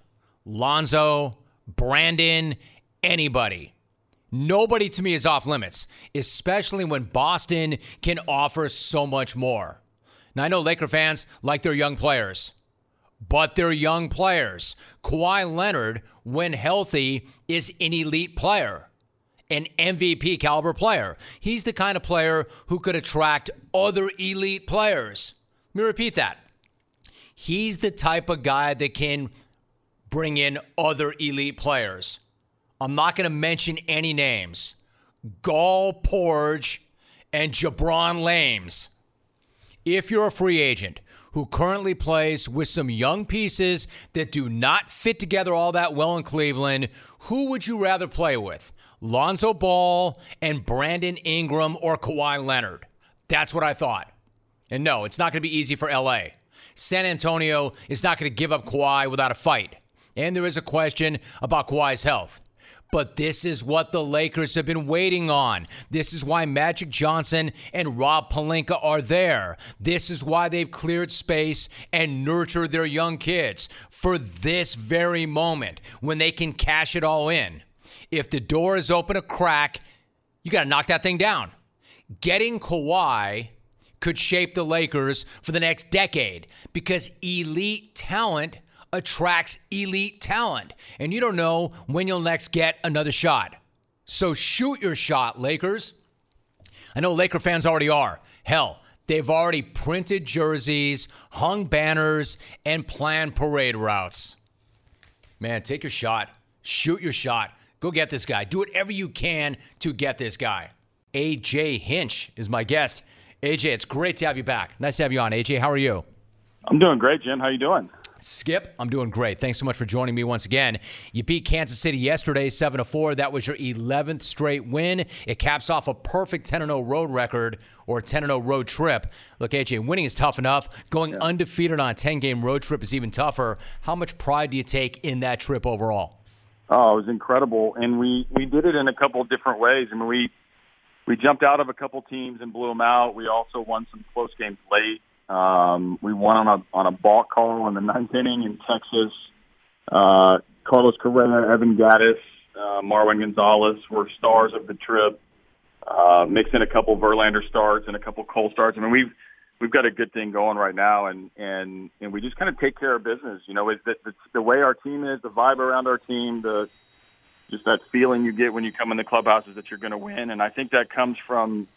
Lonzo, Brandon, anybody. Nobody to me is off limits, especially when Boston can offer so much more. Now, I know Laker fans like their young players, but they're young players. Kawhi Leonard, when healthy, is an elite player, an M V P caliber player. He's the kind of player who could attract other elite players. Let me repeat that. He's the type of guy that can bring in other elite players. I'm not going to mention any names. Gall Porge and Jabron Lames. If you're a free agent who currently plays with some young pieces that do not fit together all that well in Cleveland, who would you rather play with? Lonzo Ball and Brandon Ingram or Kawhi Leonard? That's what I thought. And no, it's not going to be easy for L A. San Antonio is not going to give up Kawhi without a fight. And there is a question about Kawhi's health. But this is what the Lakers have been waiting on. This is why Magic Johnson and Rob Pelinka are there. This is why they've cleared space and nurtured their young kids for this very moment when they can cash it all in. If the door is open a crack, you got to knock that thing down. Getting Kawhi could shape the Lakers for the next decade because elite talent attracts elite talent, and you don't know when you'll next get another shot. So shoot your shot, Lakers. I know Laker fans already are. Hell, they've already printed jerseys, hung banners, and planned parade routes. Man, take your shot. Shoot your shot. Go get this guy. Do whatever you can to get this guy. A J Hinch is my guest. A J, it's great to have you back. Nice to have you on. A J, how are you? I'm doing great, Jim. How you doing? Skip, I'm doing great. Thanks so much for joining me once again. You beat Kansas City yesterday, seven to four. That was your eleventh straight win. It caps off a perfect ten and oh road record or ten and oh road trip. Look, A J, winning is tough enough. Going yeah. undefeated on a ten-game road trip is even tougher. How much pride do you take in that trip overall? Oh, it was incredible, and we, we did it in a couple of different ways. I mean, we we jumped out of a couple teams and blew them out. We also won some close games late. Um, we won on a on a balk call in the ninth inning in Texas. Uh, Carlos Correa, Evan Gattis, uh, Marwin Gonzalez were stars of the trip. Uh, mixed in a couple Verlander starts and a couple Cole starts. I mean, we've we've got a good thing going right now, and and, and we just kind of take care of business. You know, it's the, it's the way our team is, the vibe around our team, the just that feeling you get when you come in the clubhouse is that you're going to win, and I think that comes from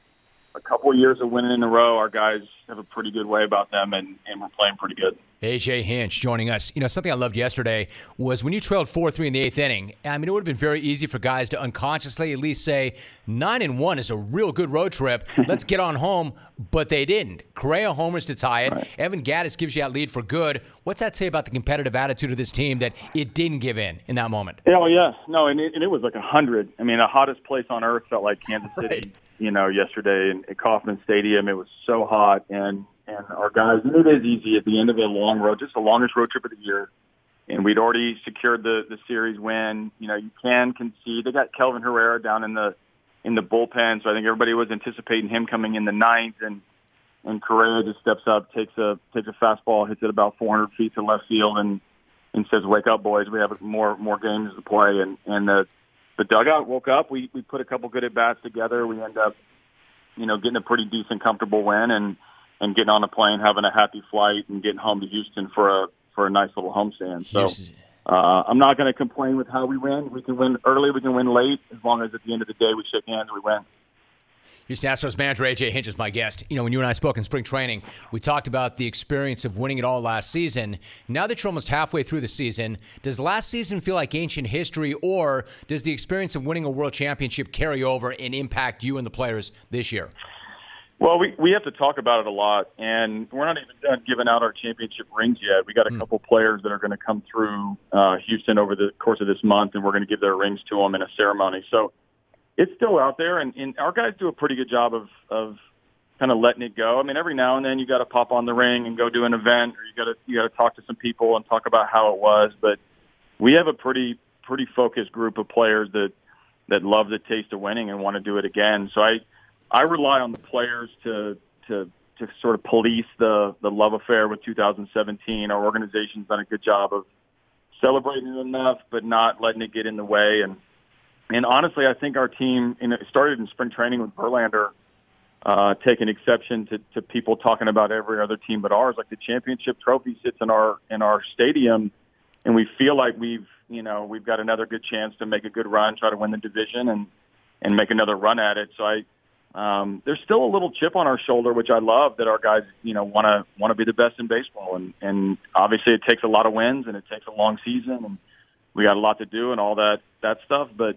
a couple of years of winning in a row, our guys have a pretty good way about them, and, and we're playing pretty good. A J Hinch joining us. You know, something I loved yesterday was when you trailed four three in the eighth inning. I mean, it would have been very easy for guys to unconsciously at least say, nine and one is a real good road trip. Let's get on home. But they didn't. Correa homers to tie it. Right. Evan Gattis gives you that lead for good. What's that say about the competitive attitude of this team that it didn't give in in that moment? Yeah, well, yeah. No, and it, and it was like a hundred. I mean, the hottest place on earth felt like Kansas City, right. you know, yesterday in, in Kauffman Stadium. It was so hot. And And our guys, and it is easy at the end of a long road, just the longest road trip of the year. And we'd already secured the, the series win. You know, you can concede. They got Kelvin Herrera down in the in the bullpen, so I think everybody was anticipating him coming in the ninth. And and Correa just steps up, takes a takes a fastball, hits it about four hundred feet to left field, and and says, "Wake up, boys! We have more more games to play." And and the the dugout woke up. We we put a couple good at bats together. We end up, you know, getting a pretty decent, comfortable win, and. and getting on a plane, having a happy flight, and getting home to Houston for a for a nice little homestand. So uh, I'm not going to complain with how we win. We can win early, we can win late, as long as at the end of the day we shake hands and we win. Houston Astros manager A J Hinch is my guest. You know, when you and I spoke in spring training, we talked about the experience of winning it all last season. Now that you're almost halfway through the season, does last season feel like ancient history, or does the experience of winning a world championship carry over and impact you and the players this year? Well, we, we have to talk about it a lot, and we're not even done giving out our championship rings yet. We got a mm. couple players that are going to come through uh, Houston over the course of this month, and we're going to give their rings to them in a ceremony. So it's still out there, and, and our guys do a pretty good job of, of kind of letting it go. I mean, every now and then you got to pop on the ring and go do an event, or you got to you got to talk to some people and talk about how it was. But we have a pretty pretty focused group of players that that love the taste of winning and want to do it again. So I. I rely on the players to to to sort of police the, the love affair with two thousand seventeen. Our organization's done a good job of celebrating it enough, but not letting it get in the way. And and honestly, I think our team, and it started in spring training with Verlander uh, taking exception to, to people talking about every other team but ours. Like, the championship trophy sits in our in our stadium, and we feel like we've you know we've got another good chance to make a good run, try to win the division, and and make another run at it. So I. Um, there's still a little chip on our shoulder, which I love, that our guys, you know, want to want to be the best in baseball, and and obviously it takes a lot of wins, and it takes a long season, and we got a lot to do and all that that stuff. But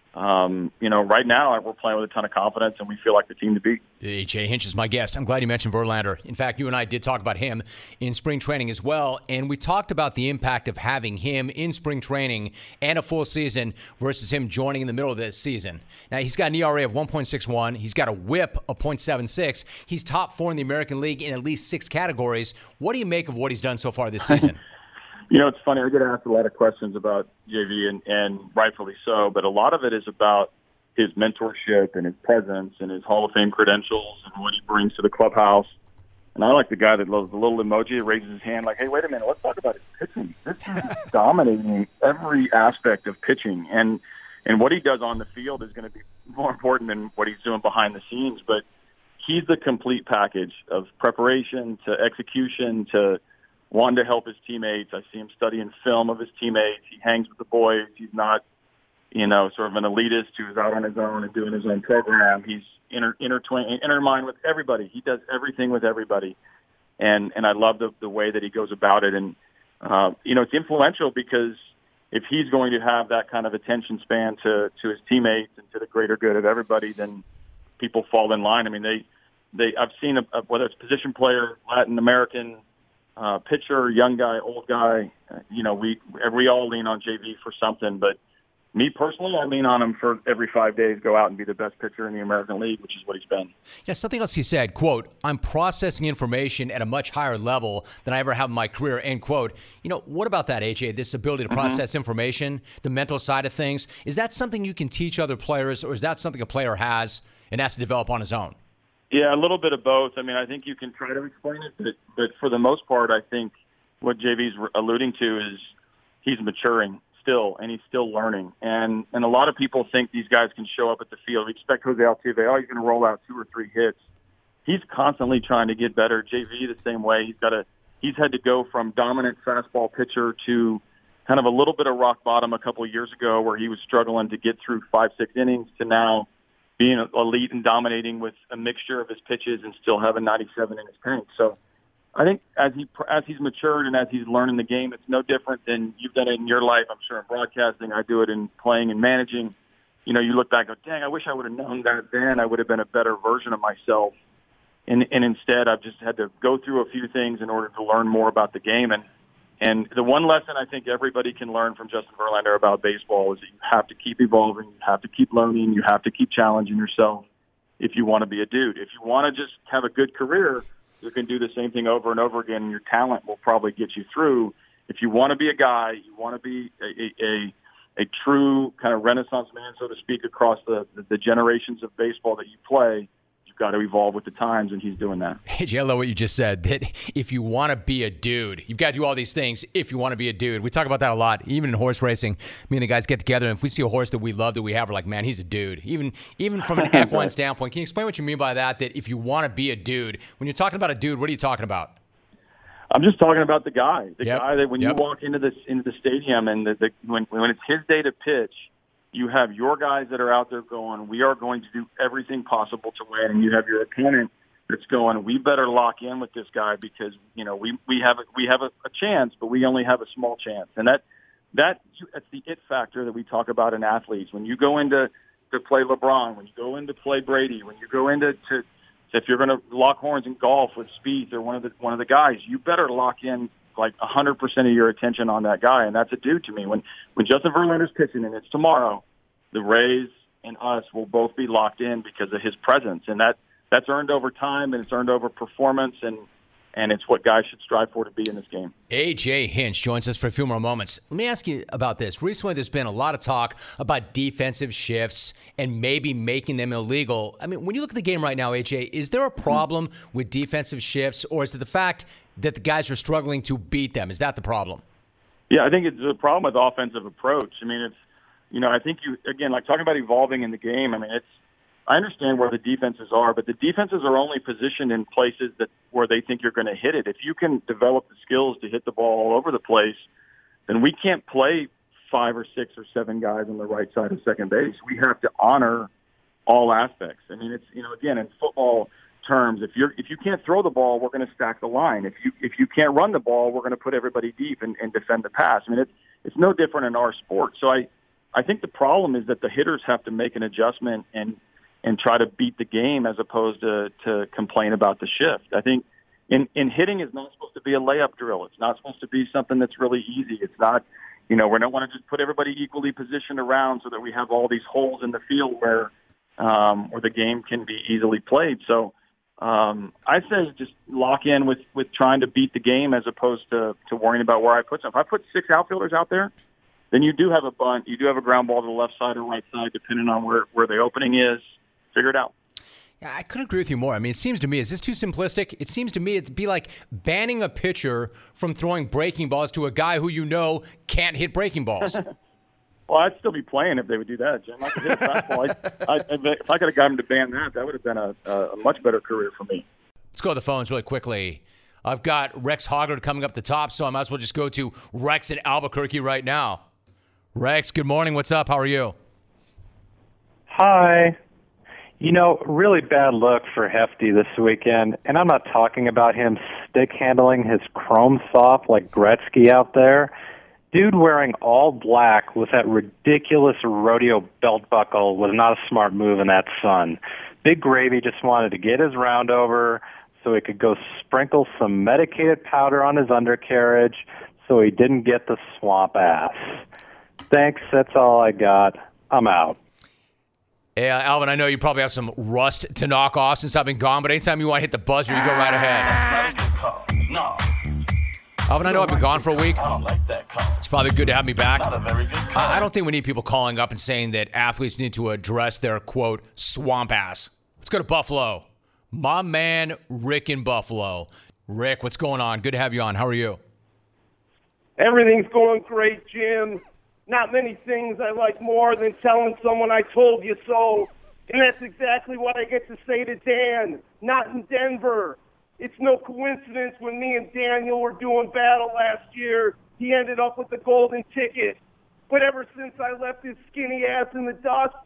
um, you know, right now we're playing with a ton of confidence, and we feel like the team to beat. A J Hinch is my guest. I'm glad you mentioned Verlander. In fact, you and I did talk about him in spring training as well, and we talked about the impact of having him in spring training and a full season versus him joining in the middle of this season. Now, he's got an E R A of one point six one. He's got a whip of point seven six. He's top four in the American League in at least six categories. What do you make of what he's done so far this season? You know, it's funny. I get asked a lot of questions about J V, and, and rightfully so, but a lot of it is about his mentorship and his presence and his Hall of Fame credentials and what he brings to the clubhouse. And I like the guy that loves the little emoji that raises his hand like, hey, wait a minute, let's talk about his pitching. This is dominating every aspect of pitching. And and what he does on the field is going to be more important than what he's doing behind the scenes. But he's the complete package of preparation to execution to wanting to help his teammates. I see him studying film of his teammates. He hangs with the boys. He's not, you know, sort of an elitist who's out on his own and doing his own program. He's inter, intertwined, intertwined with everybody. He does everything with everybody. And and I love the, the way that he goes about it. And, uh, you know, it's influential because if he's going to have that kind of attention span to, to his teammates and to the greater good of everybody, then people fall in line. I mean, they, they I've seen, a, a, whether it's position player, Latin American, Uh, pitcher, young guy, old guy, uh, you know, we we all lean on J V for something. But me personally, I lean on him for every five days, go out and be the best pitcher in the American League, which is what he's been. Yeah, something else he said, quote, I'm processing information at a much higher level than I ever have in my career, end quote. You know, what about that, A J, this ability to mm-hmm. process information, the mental side of things? Is that something you can teach other players, or is that something a player has and has to develop on his own? Yeah, a little bit of both. I mean, I think you can try to explain it, but, but for the most part, I think what J V's alluding to is he's maturing still, and he's still learning. And and a lot of people think these guys can show up at the field. We expect Jose Altuve, oh, he's going to roll out two or three hits. He's constantly trying to get better. J V the same way. He's got to. He's had to go from dominant fastball pitcher to kind of a little bit of rock bottom a couple of years ago where he was struggling to get through five, six innings to now being elite and dominating with a mixture of his pitches and still having ninety-seven in his tank. So I think as he as he's matured and as he's learning the game, it's no different than you've done it in your life. I'm sure in broadcasting, I do it in playing and managing. You know, you look back and go, dang, I wish I would have known that then. I would have been a better version of myself. And, and instead, I've just had to go through a few things in order to learn more about the game. And and the one lesson I think everybody can learn from Justin Verlander about baseball is that you have to keep evolving, you have to keep learning, you have to keep challenging yourself if you want to be a dude. If you want to just have a good career, you can do the same thing over and over again, and your talent will probably get you through. If you want to be a guy, you want to be a, a, a true kind of renaissance man, so to speak, across the, the, the generations of baseball that you play, you've got to evolve with the times, and he's doing that. Hey, Jay, I love what you just said, that if you want to be a dude, you've got to do all these things if you want to be a dude. We talk about that a lot, even in horse racing. Me and the guys get together, and if we see a horse that we love, that we have, we're like, man, he's a dude. Even even from an equine standpoint, can you explain what you mean by that, that if you want to be a dude, when you're talking about a dude, what are you talking about? I'm just talking about the guy, the yep. guy that when yep. you walk into this into the stadium and the, the, when when it's his day to pitch, you have your guys that are out there going, we are going to do everything possible to win, and you have your opponent that's going, we better lock in with this guy because you know we we have a, we have a, a chance, but we only have a small chance, and that that that's the it factor that we talk about in athletes. When you go into to play LeBron, when you go in to play Brady, when you go into to if you're going to lock horns in golf with Spieth or one of the one of the guys, you better lock in like one hundred percent of your attention on that guy, and that's a dude to me. When when Justin Verlander's pitching, and it's tomorrow, the Rays and us will both be locked in because of his presence, and that that's earned over time, and it's earned over performance, and and it's what guys should strive for to be in this game. A J Hinch joins us for a few more moments. Let me ask you about this. Recently, there's been a lot of talk about defensive shifts and maybe making them illegal. I mean, when you look at the game right now, A J, is there a problem with defensive shifts, or is it the fact that the guys are struggling to beat them? Is that the problem? Yeah, I think it's a problem with offensive approach. I mean, it's, you know, I think you, again, like talking about evolving in the game, I mean, it's, I understand where the defenses are, but the defenses are only positioned in places that where they think you're going to hit it. If you can develop the skills to hit the ball all over the place, then we can't play five or six or seven guys on the right side of second base. We have to honor all aspects. I mean, it's, you know, again, in football terms, if you're if you can't throw the ball, we're going to stack the line. If you if you can't run the ball, we're going to put everybody deep and, and defend the pass. I mean, it's it's no different in our sport. So I I think the problem is that the hitters have to make an adjustment and and try to beat the game as opposed to, to complain about the shift. I think in, in hitting is not supposed to be a layup drill. It's not supposed to be something that's really easy. It's not, you know, we don't want to just put everybody equally positioned around so that we have all these holes in the field where um, where the game can be easily played. So um, I say just lock in with, with trying to beat the game as opposed to, to worrying about where I put some. If I put six outfielders out there, then you do have a bunt. You do have a ground ball to the left side or right side, depending on where, where the opening is. Figure it out. Yeah, I couldn't agree with you more. I mean, it seems to me, is this too simplistic? It seems to me it'd be like banning a pitcher from throwing breaking balls to a guy who you know can't hit breaking balls. Well, I'd still be playing if they would do that, Jim. I could hit a fastball. I, I, if I could have got him to ban that, that would have been a, a much better career for me. Let's go to the phones really quickly. I've got Rex Hoggard coming up the top, so I might as well just go to Rex in Albuquerque right now. Rex, good morning. What's up? How are you? Hi. You know, really bad look for Hefty this weekend, and I'm not talking about him stick handling his chrome soft like Gretzky out there. Dude wearing all black with that ridiculous rodeo belt buckle was not a smart move in that sun. Big Gravy just wanted to get his round over so he could go sprinkle some medicated powder on his undercarriage so he didn't get the swamp ass. Thanks, that's all I got. I'm out. Hey, uh, Alvin, I know you probably have some rust to knock off since I've been gone, but anytime you want to hit the buzzer, you go right ahead. That's not a good call. No. Alvin, I know I've been gone for a week. I don't like that call. It's probably good to have me back. Not a very good call. I don't think we need people calling up and saying that athletes need to address their, quote, swamp ass. Let's go to Buffalo. My man, Rick in Buffalo. Rick, what's going on? Good to have you on. How are you? Everything's going great, Jim. Not many things I like more than telling someone I told you so. And that's exactly what I get to say to Dan. Not in Denver. It's no coincidence when me and Daniel were doing battle last year, he ended up with the golden ticket. But ever since I left his skinny ass in the dust,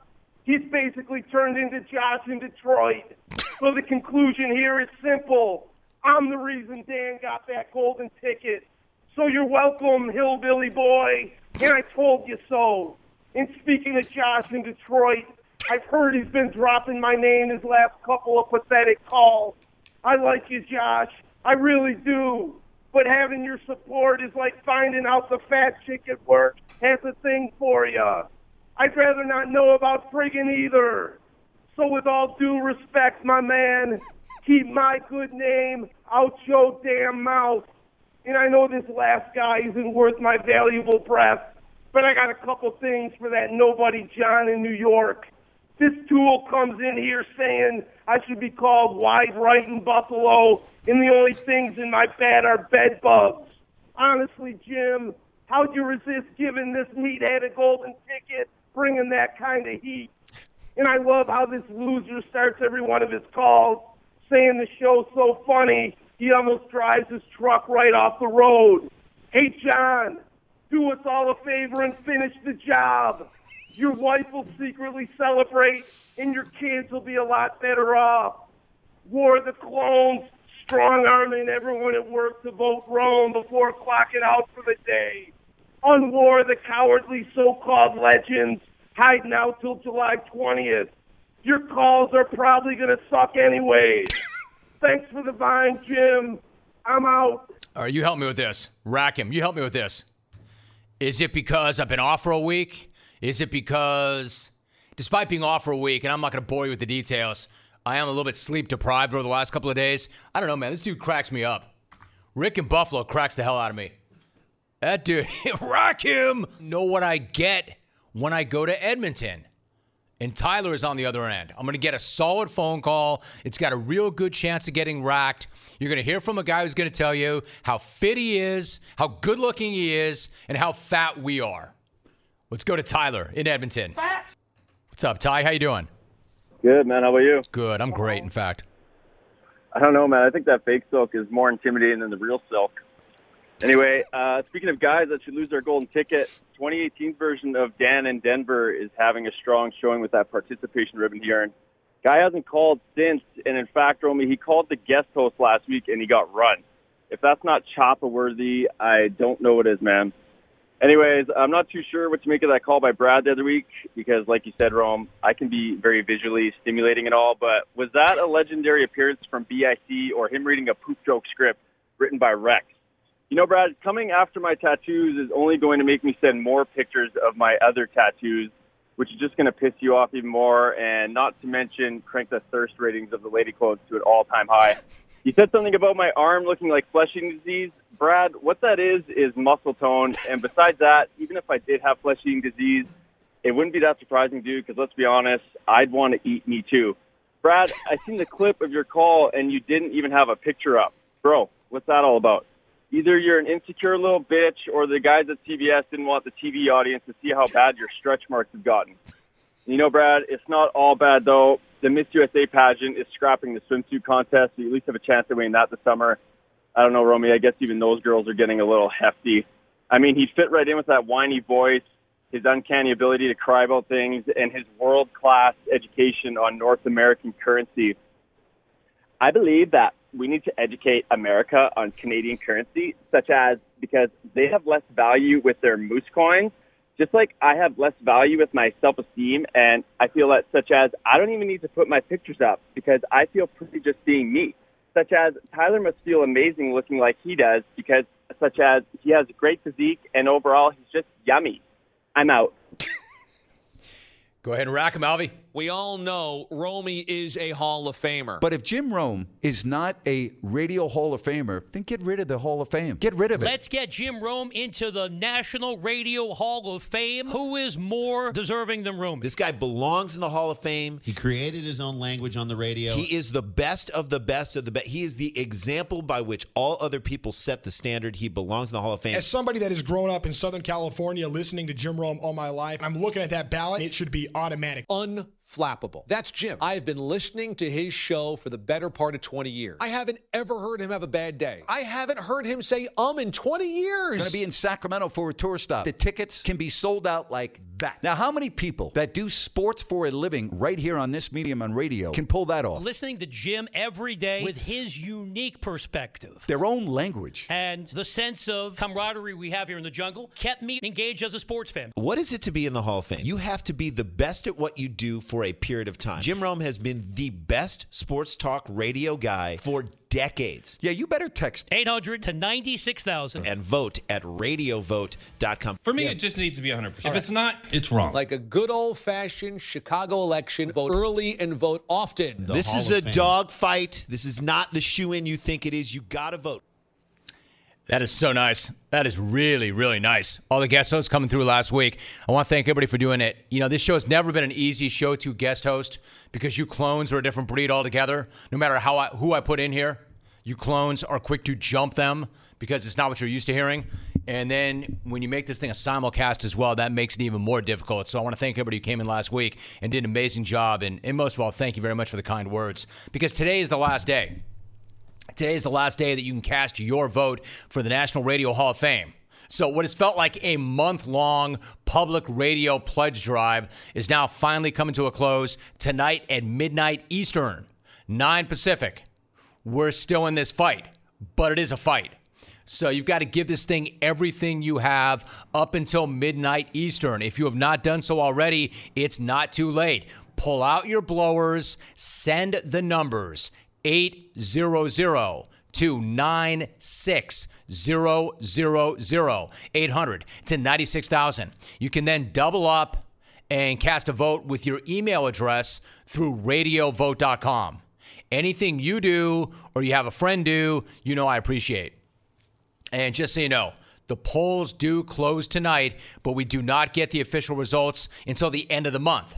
He's basically turned into Josh in Detroit. So the conclusion here is simple. I'm the reason Dan got that golden ticket. So you're welcome, hillbilly boy. And I told you so. And speaking of Josh in Detroit, I've heard he's been dropping my name his last couple of pathetic calls. I like you, Josh. I really do. But having your support is like finding out the fat chick at work has a thing for you. I'd rather not know about friggin' either. So with all due respect, my man, keep my good name out your damn mouth. And I know this last guy isn't worth my valuable breath, but I got a couple things for that nobody John in New York. This tool comes in here saying I should be called wide right in Buffalo, and the only things in my bed are bed bugs. Honestly, Jim, how'd you resist giving this meathead a golden ticket, bringing that kind of heat? And I love how this loser starts every one of his calls saying the show's so funny, he almost drives his truck right off the road. Hey, John, do us all a favor and finish the job. Your wife will secretly celebrate, and your kids will be a lot better off. War of the Clones, strong-arming everyone at work to vote Rome before clocking out for the day. Unwar the cowardly so-called legends, hiding out till July twentieth. Your calls are probably going to suck anyways. Thanks for the vine, Jim. I'm out. All right, you help me with this. Rack him. You help me with this. Is it because I've been off for a week? Is it because, despite being off for a week, and I'm not going to bore you with the details, I am a little bit sleep deprived over the last couple of days? I don't know, man. This dude cracks me up. Rick in Buffalo cracks the hell out of me. That dude, rock him. Know what I get when I go to Edmonton. And Tyler is on the other end. I'm going to get a solid phone call. It's got a real good chance of getting racked. You're going to hear from a guy who's going to tell you how fit he is, how good looking he is, and how fat we are. Let's go to Tyler in Edmonton. What's up, Ty? How you doing? Good, man. How about you? Good. I'm great, in fact. I don't know, man. I think that fake silk is more intimidating than the real silk. Anyway, uh, speaking of guys that should lose their golden ticket, twenty eighteen's version of Dan in Denver is having a strong showing with that participation ribbon here. And guy hasn't called since, and in fact, Romy, he called the guest host last week and he got run. If that's not Choppa-worthy, I don't know what is, man. Anyways, I'm not too sure what to make of that call by Brad the other week because, like you said, Rome, I can be very visually stimulating and all, but was that a legendary appearance from B I C or him reading a poop joke script written by Rex? You know, Brad, coming after my tattoos is only going to make me send more pictures of my other tattoos, which is just going to piss you off even more, and not to mention crank the thirst ratings of the lady clothes to an all-time high. You said something about my arm looking like flesh-eating disease. Brad, what that is is muscle tone, and besides that, even if I did have flesh-eating disease, it wouldn't be that surprising, dude, because let's be honest, I'd want to eat me too. Brad, I seen the clip of your call, and you didn't even have a picture up. Bro, what's that all about? Either you're an insecure little bitch or the guys at C B S didn't want the T V audience to see how bad your stretch marks have gotten. You know, Brad, it's not all bad, though. The Miss U S A pageant is scrapping the swimsuit contest, so you at least have a chance of winning that this summer. I don't know, Romy, I guess even those girls are getting a little hefty. I mean, he'd fit right in with that whiny voice, his uncanny ability to cry about things, and his world-class education on North American currency. I believe that we need to educate America on Canadian currency, such as because they have less value with their moose coins, just like I have less value with my self-esteem, and I feel that such as I don't even need to put my pictures up because I feel pretty just being me, such as Tyler must feel amazing looking like he does because such as he has a great physique and overall he's just yummy. I'm out. Go ahead and rack him, Alvy. We all know Romy is a Hall of Famer. But if Jim Rome is not a radio Hall of Famer, then get rid of the Hall of Fame. Get rid of it. Let's get Jim Rome into the National Radio Hall of Fame. Who is more deserving than Rome? This guy belongs in the Hall of Fame. He created his own language on the radio. He is the best of the best of the best. He is the example by which all other people set the standard. He belongs in the Hall of Fame. As somebody that has grown up in Southern California listening to Jim Rome all my life, I'm looking at that ballot. It should be automatic. Unfair. flappable. That's Jim. I have been listening to his show for the better part of twenty years. I haven't ever heard him have a bad day. I haven't heard him say um in twenty years. Going to be in Sacramento for a tour stop. The tickets can be sold out like that. Now, how many people that do sports for a living right here on this medium on radio can pull that off? Listening to Jim every day with his unique perspective. Their own language. And the sense of camaraderie we have here in the jungle kept me engaged as a sports fan. What is it to be in the Hall of Fame? You have to be the best at what you do for a period of time. Jim Rome has been the best sports talk radio guy for decades. Yeah, you better text eight hundred to ninety-six thousand. And vote at radio vote dot com. For me, yeah. it just needs to be one hundred percent. All If it's not, it's wrong. Like a good old-fashioned Chicago election, vote early and vote often. The this Hall is a dog fight. This is not the shoe-in you think it is. You got to vote. That is so nice. That is really, really nice. All the guest hosts coming through last week. I want to thank everybody for doing it. You know, this show has never been an easy show to guest host because you clones are a different breed altogether. No matter how I, who I put in here, you clones are quick to jump them because it's not what you're used to hearing. And then when you make this thing a simulcast as well, that makes it even more difficult. So I want to thank everybody who came in last week and did an amazing job. And, and most of all, thank you very much for the kind words because today is the last day. Today is the last day that you can cast your vote for the National Radio Hall of Fame. So what has felt like a month-long public radio pledge drive is now finally coming to a close tonight at midnight Eastern, nine Pacific. We're still in this fight, but it is a fight. So you've got to give this thing everything you have up until midnight Eastern. If you have not done so already, it's not too late. Pull out your blowers, send the numbers. eight hundred to nine six zero zero zero. eight hundred to ninety-six thousand. You can then double up and cast a vote with your email address through radio vote dot com. Anything you do or you have a friend do, you know I appreciate. And just so you know, the polls do close tonight, but we do not get the official results until the end of the month.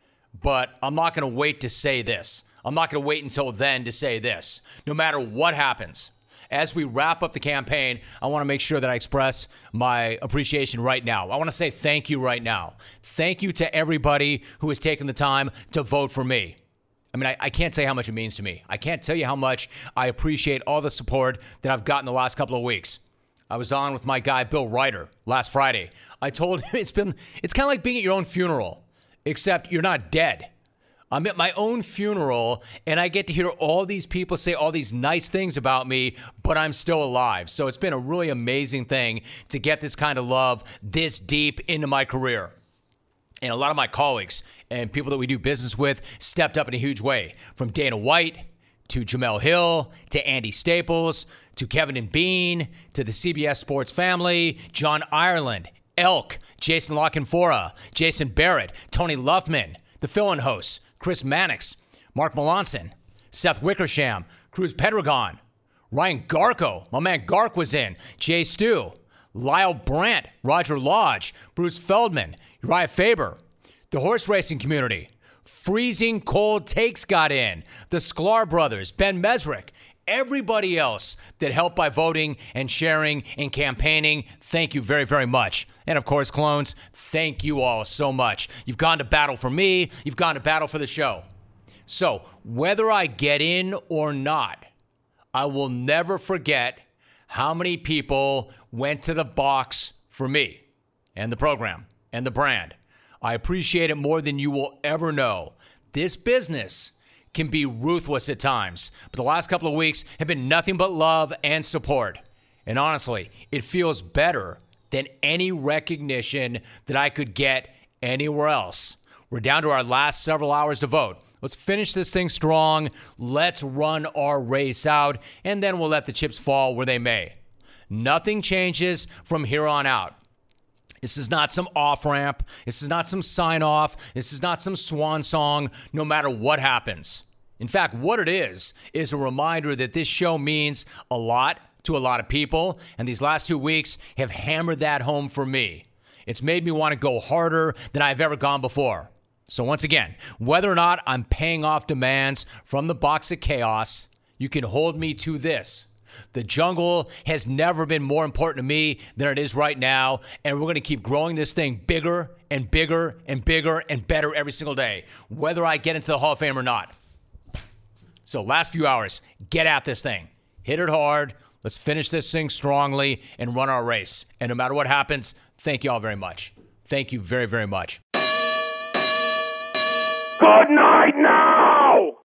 But I'm not going to wait to say this. I'm not going to wait until then to say this. No matter what happens, as we wrap up the campaign, I want to make sure that I express my appreciation right now. I want to say thank you right now. Thank you to everybody who has taken the time to vote for me. I mean, I, I can't say how much it means to me. I can't tell you how much I appreciate all the support that I've gotten the last couple of weeks. I was on with my guy, Bill Ryder, last Friday. I told him it's been, it's kind of like being at your own funeral, except you're not dead. I'm at my own funeral, and I get to hear all these people say all these nice things about me, but I'm still alive. So it's been a really amazing thing to get this kind of love this deep into my career. And a lot of my colleagues and people that we do business with stepped up in a huge way, from Dana White to Jamel Hill to Andy Staples to Kevin and Bean to the C B S Sports family, John Ireland, Elk, Jason Lockenfora, Jason Barrett, Tony Luffman, the fill-in hosts, Chris Mannix, Mark Melanson, Seth Wickersham, Cruz Pedregon, Ryan Garco, my man Gark was in, Jay Stu, Lyle Brandt, Roger Lodge, Bruce Feldman, Uriah Faber, the horse racing community, Freezing Cold Takes got in, the Sklar brothers, Ben Mesrick, everybody else that helped by voting and sharing and campaigning, thank you very, very much. And of course, clones, thank you all so much. You've gone to battle for me. You've gone to battle for the show. So whether I get in or not, I will never forget how many people went to the box for me and the program and the brand. I appreciate it more than you will ever know. This business can be ruthless at times, but the last couple of weeks have been nothing but love and support. And honestly, it feels better than any recognition that I could get anywhere else. We're down to our last several hours to vote. Let's finish this thing strong. Let's run our race out, and then we'll let the chips fall where they may. Nothing changes from here on out. This is not some off-ramp. This is not some sign-off. This is not some swan song, no matter what happens. In fact, what it is, is a reminder that this show means a lot to a lot of people, and these last two weeks have hammered that home for me. It's made me want to go harder than I've ever gone before. So once again, whether or not I'm paying off demands from the box of chaos, you can hold me to this. The jungle has never been more important to me than it is right now, and we're going to keep growing this thing bigger and bigger and bigger and better every single day, whether I get into the Hall of Fame or not. So last few hours, get at this thing. Hit it hard. Let's finish this thing strongly and run our race. And no matter what happens, thank you all very much. Thank you very, very much. Good night, night.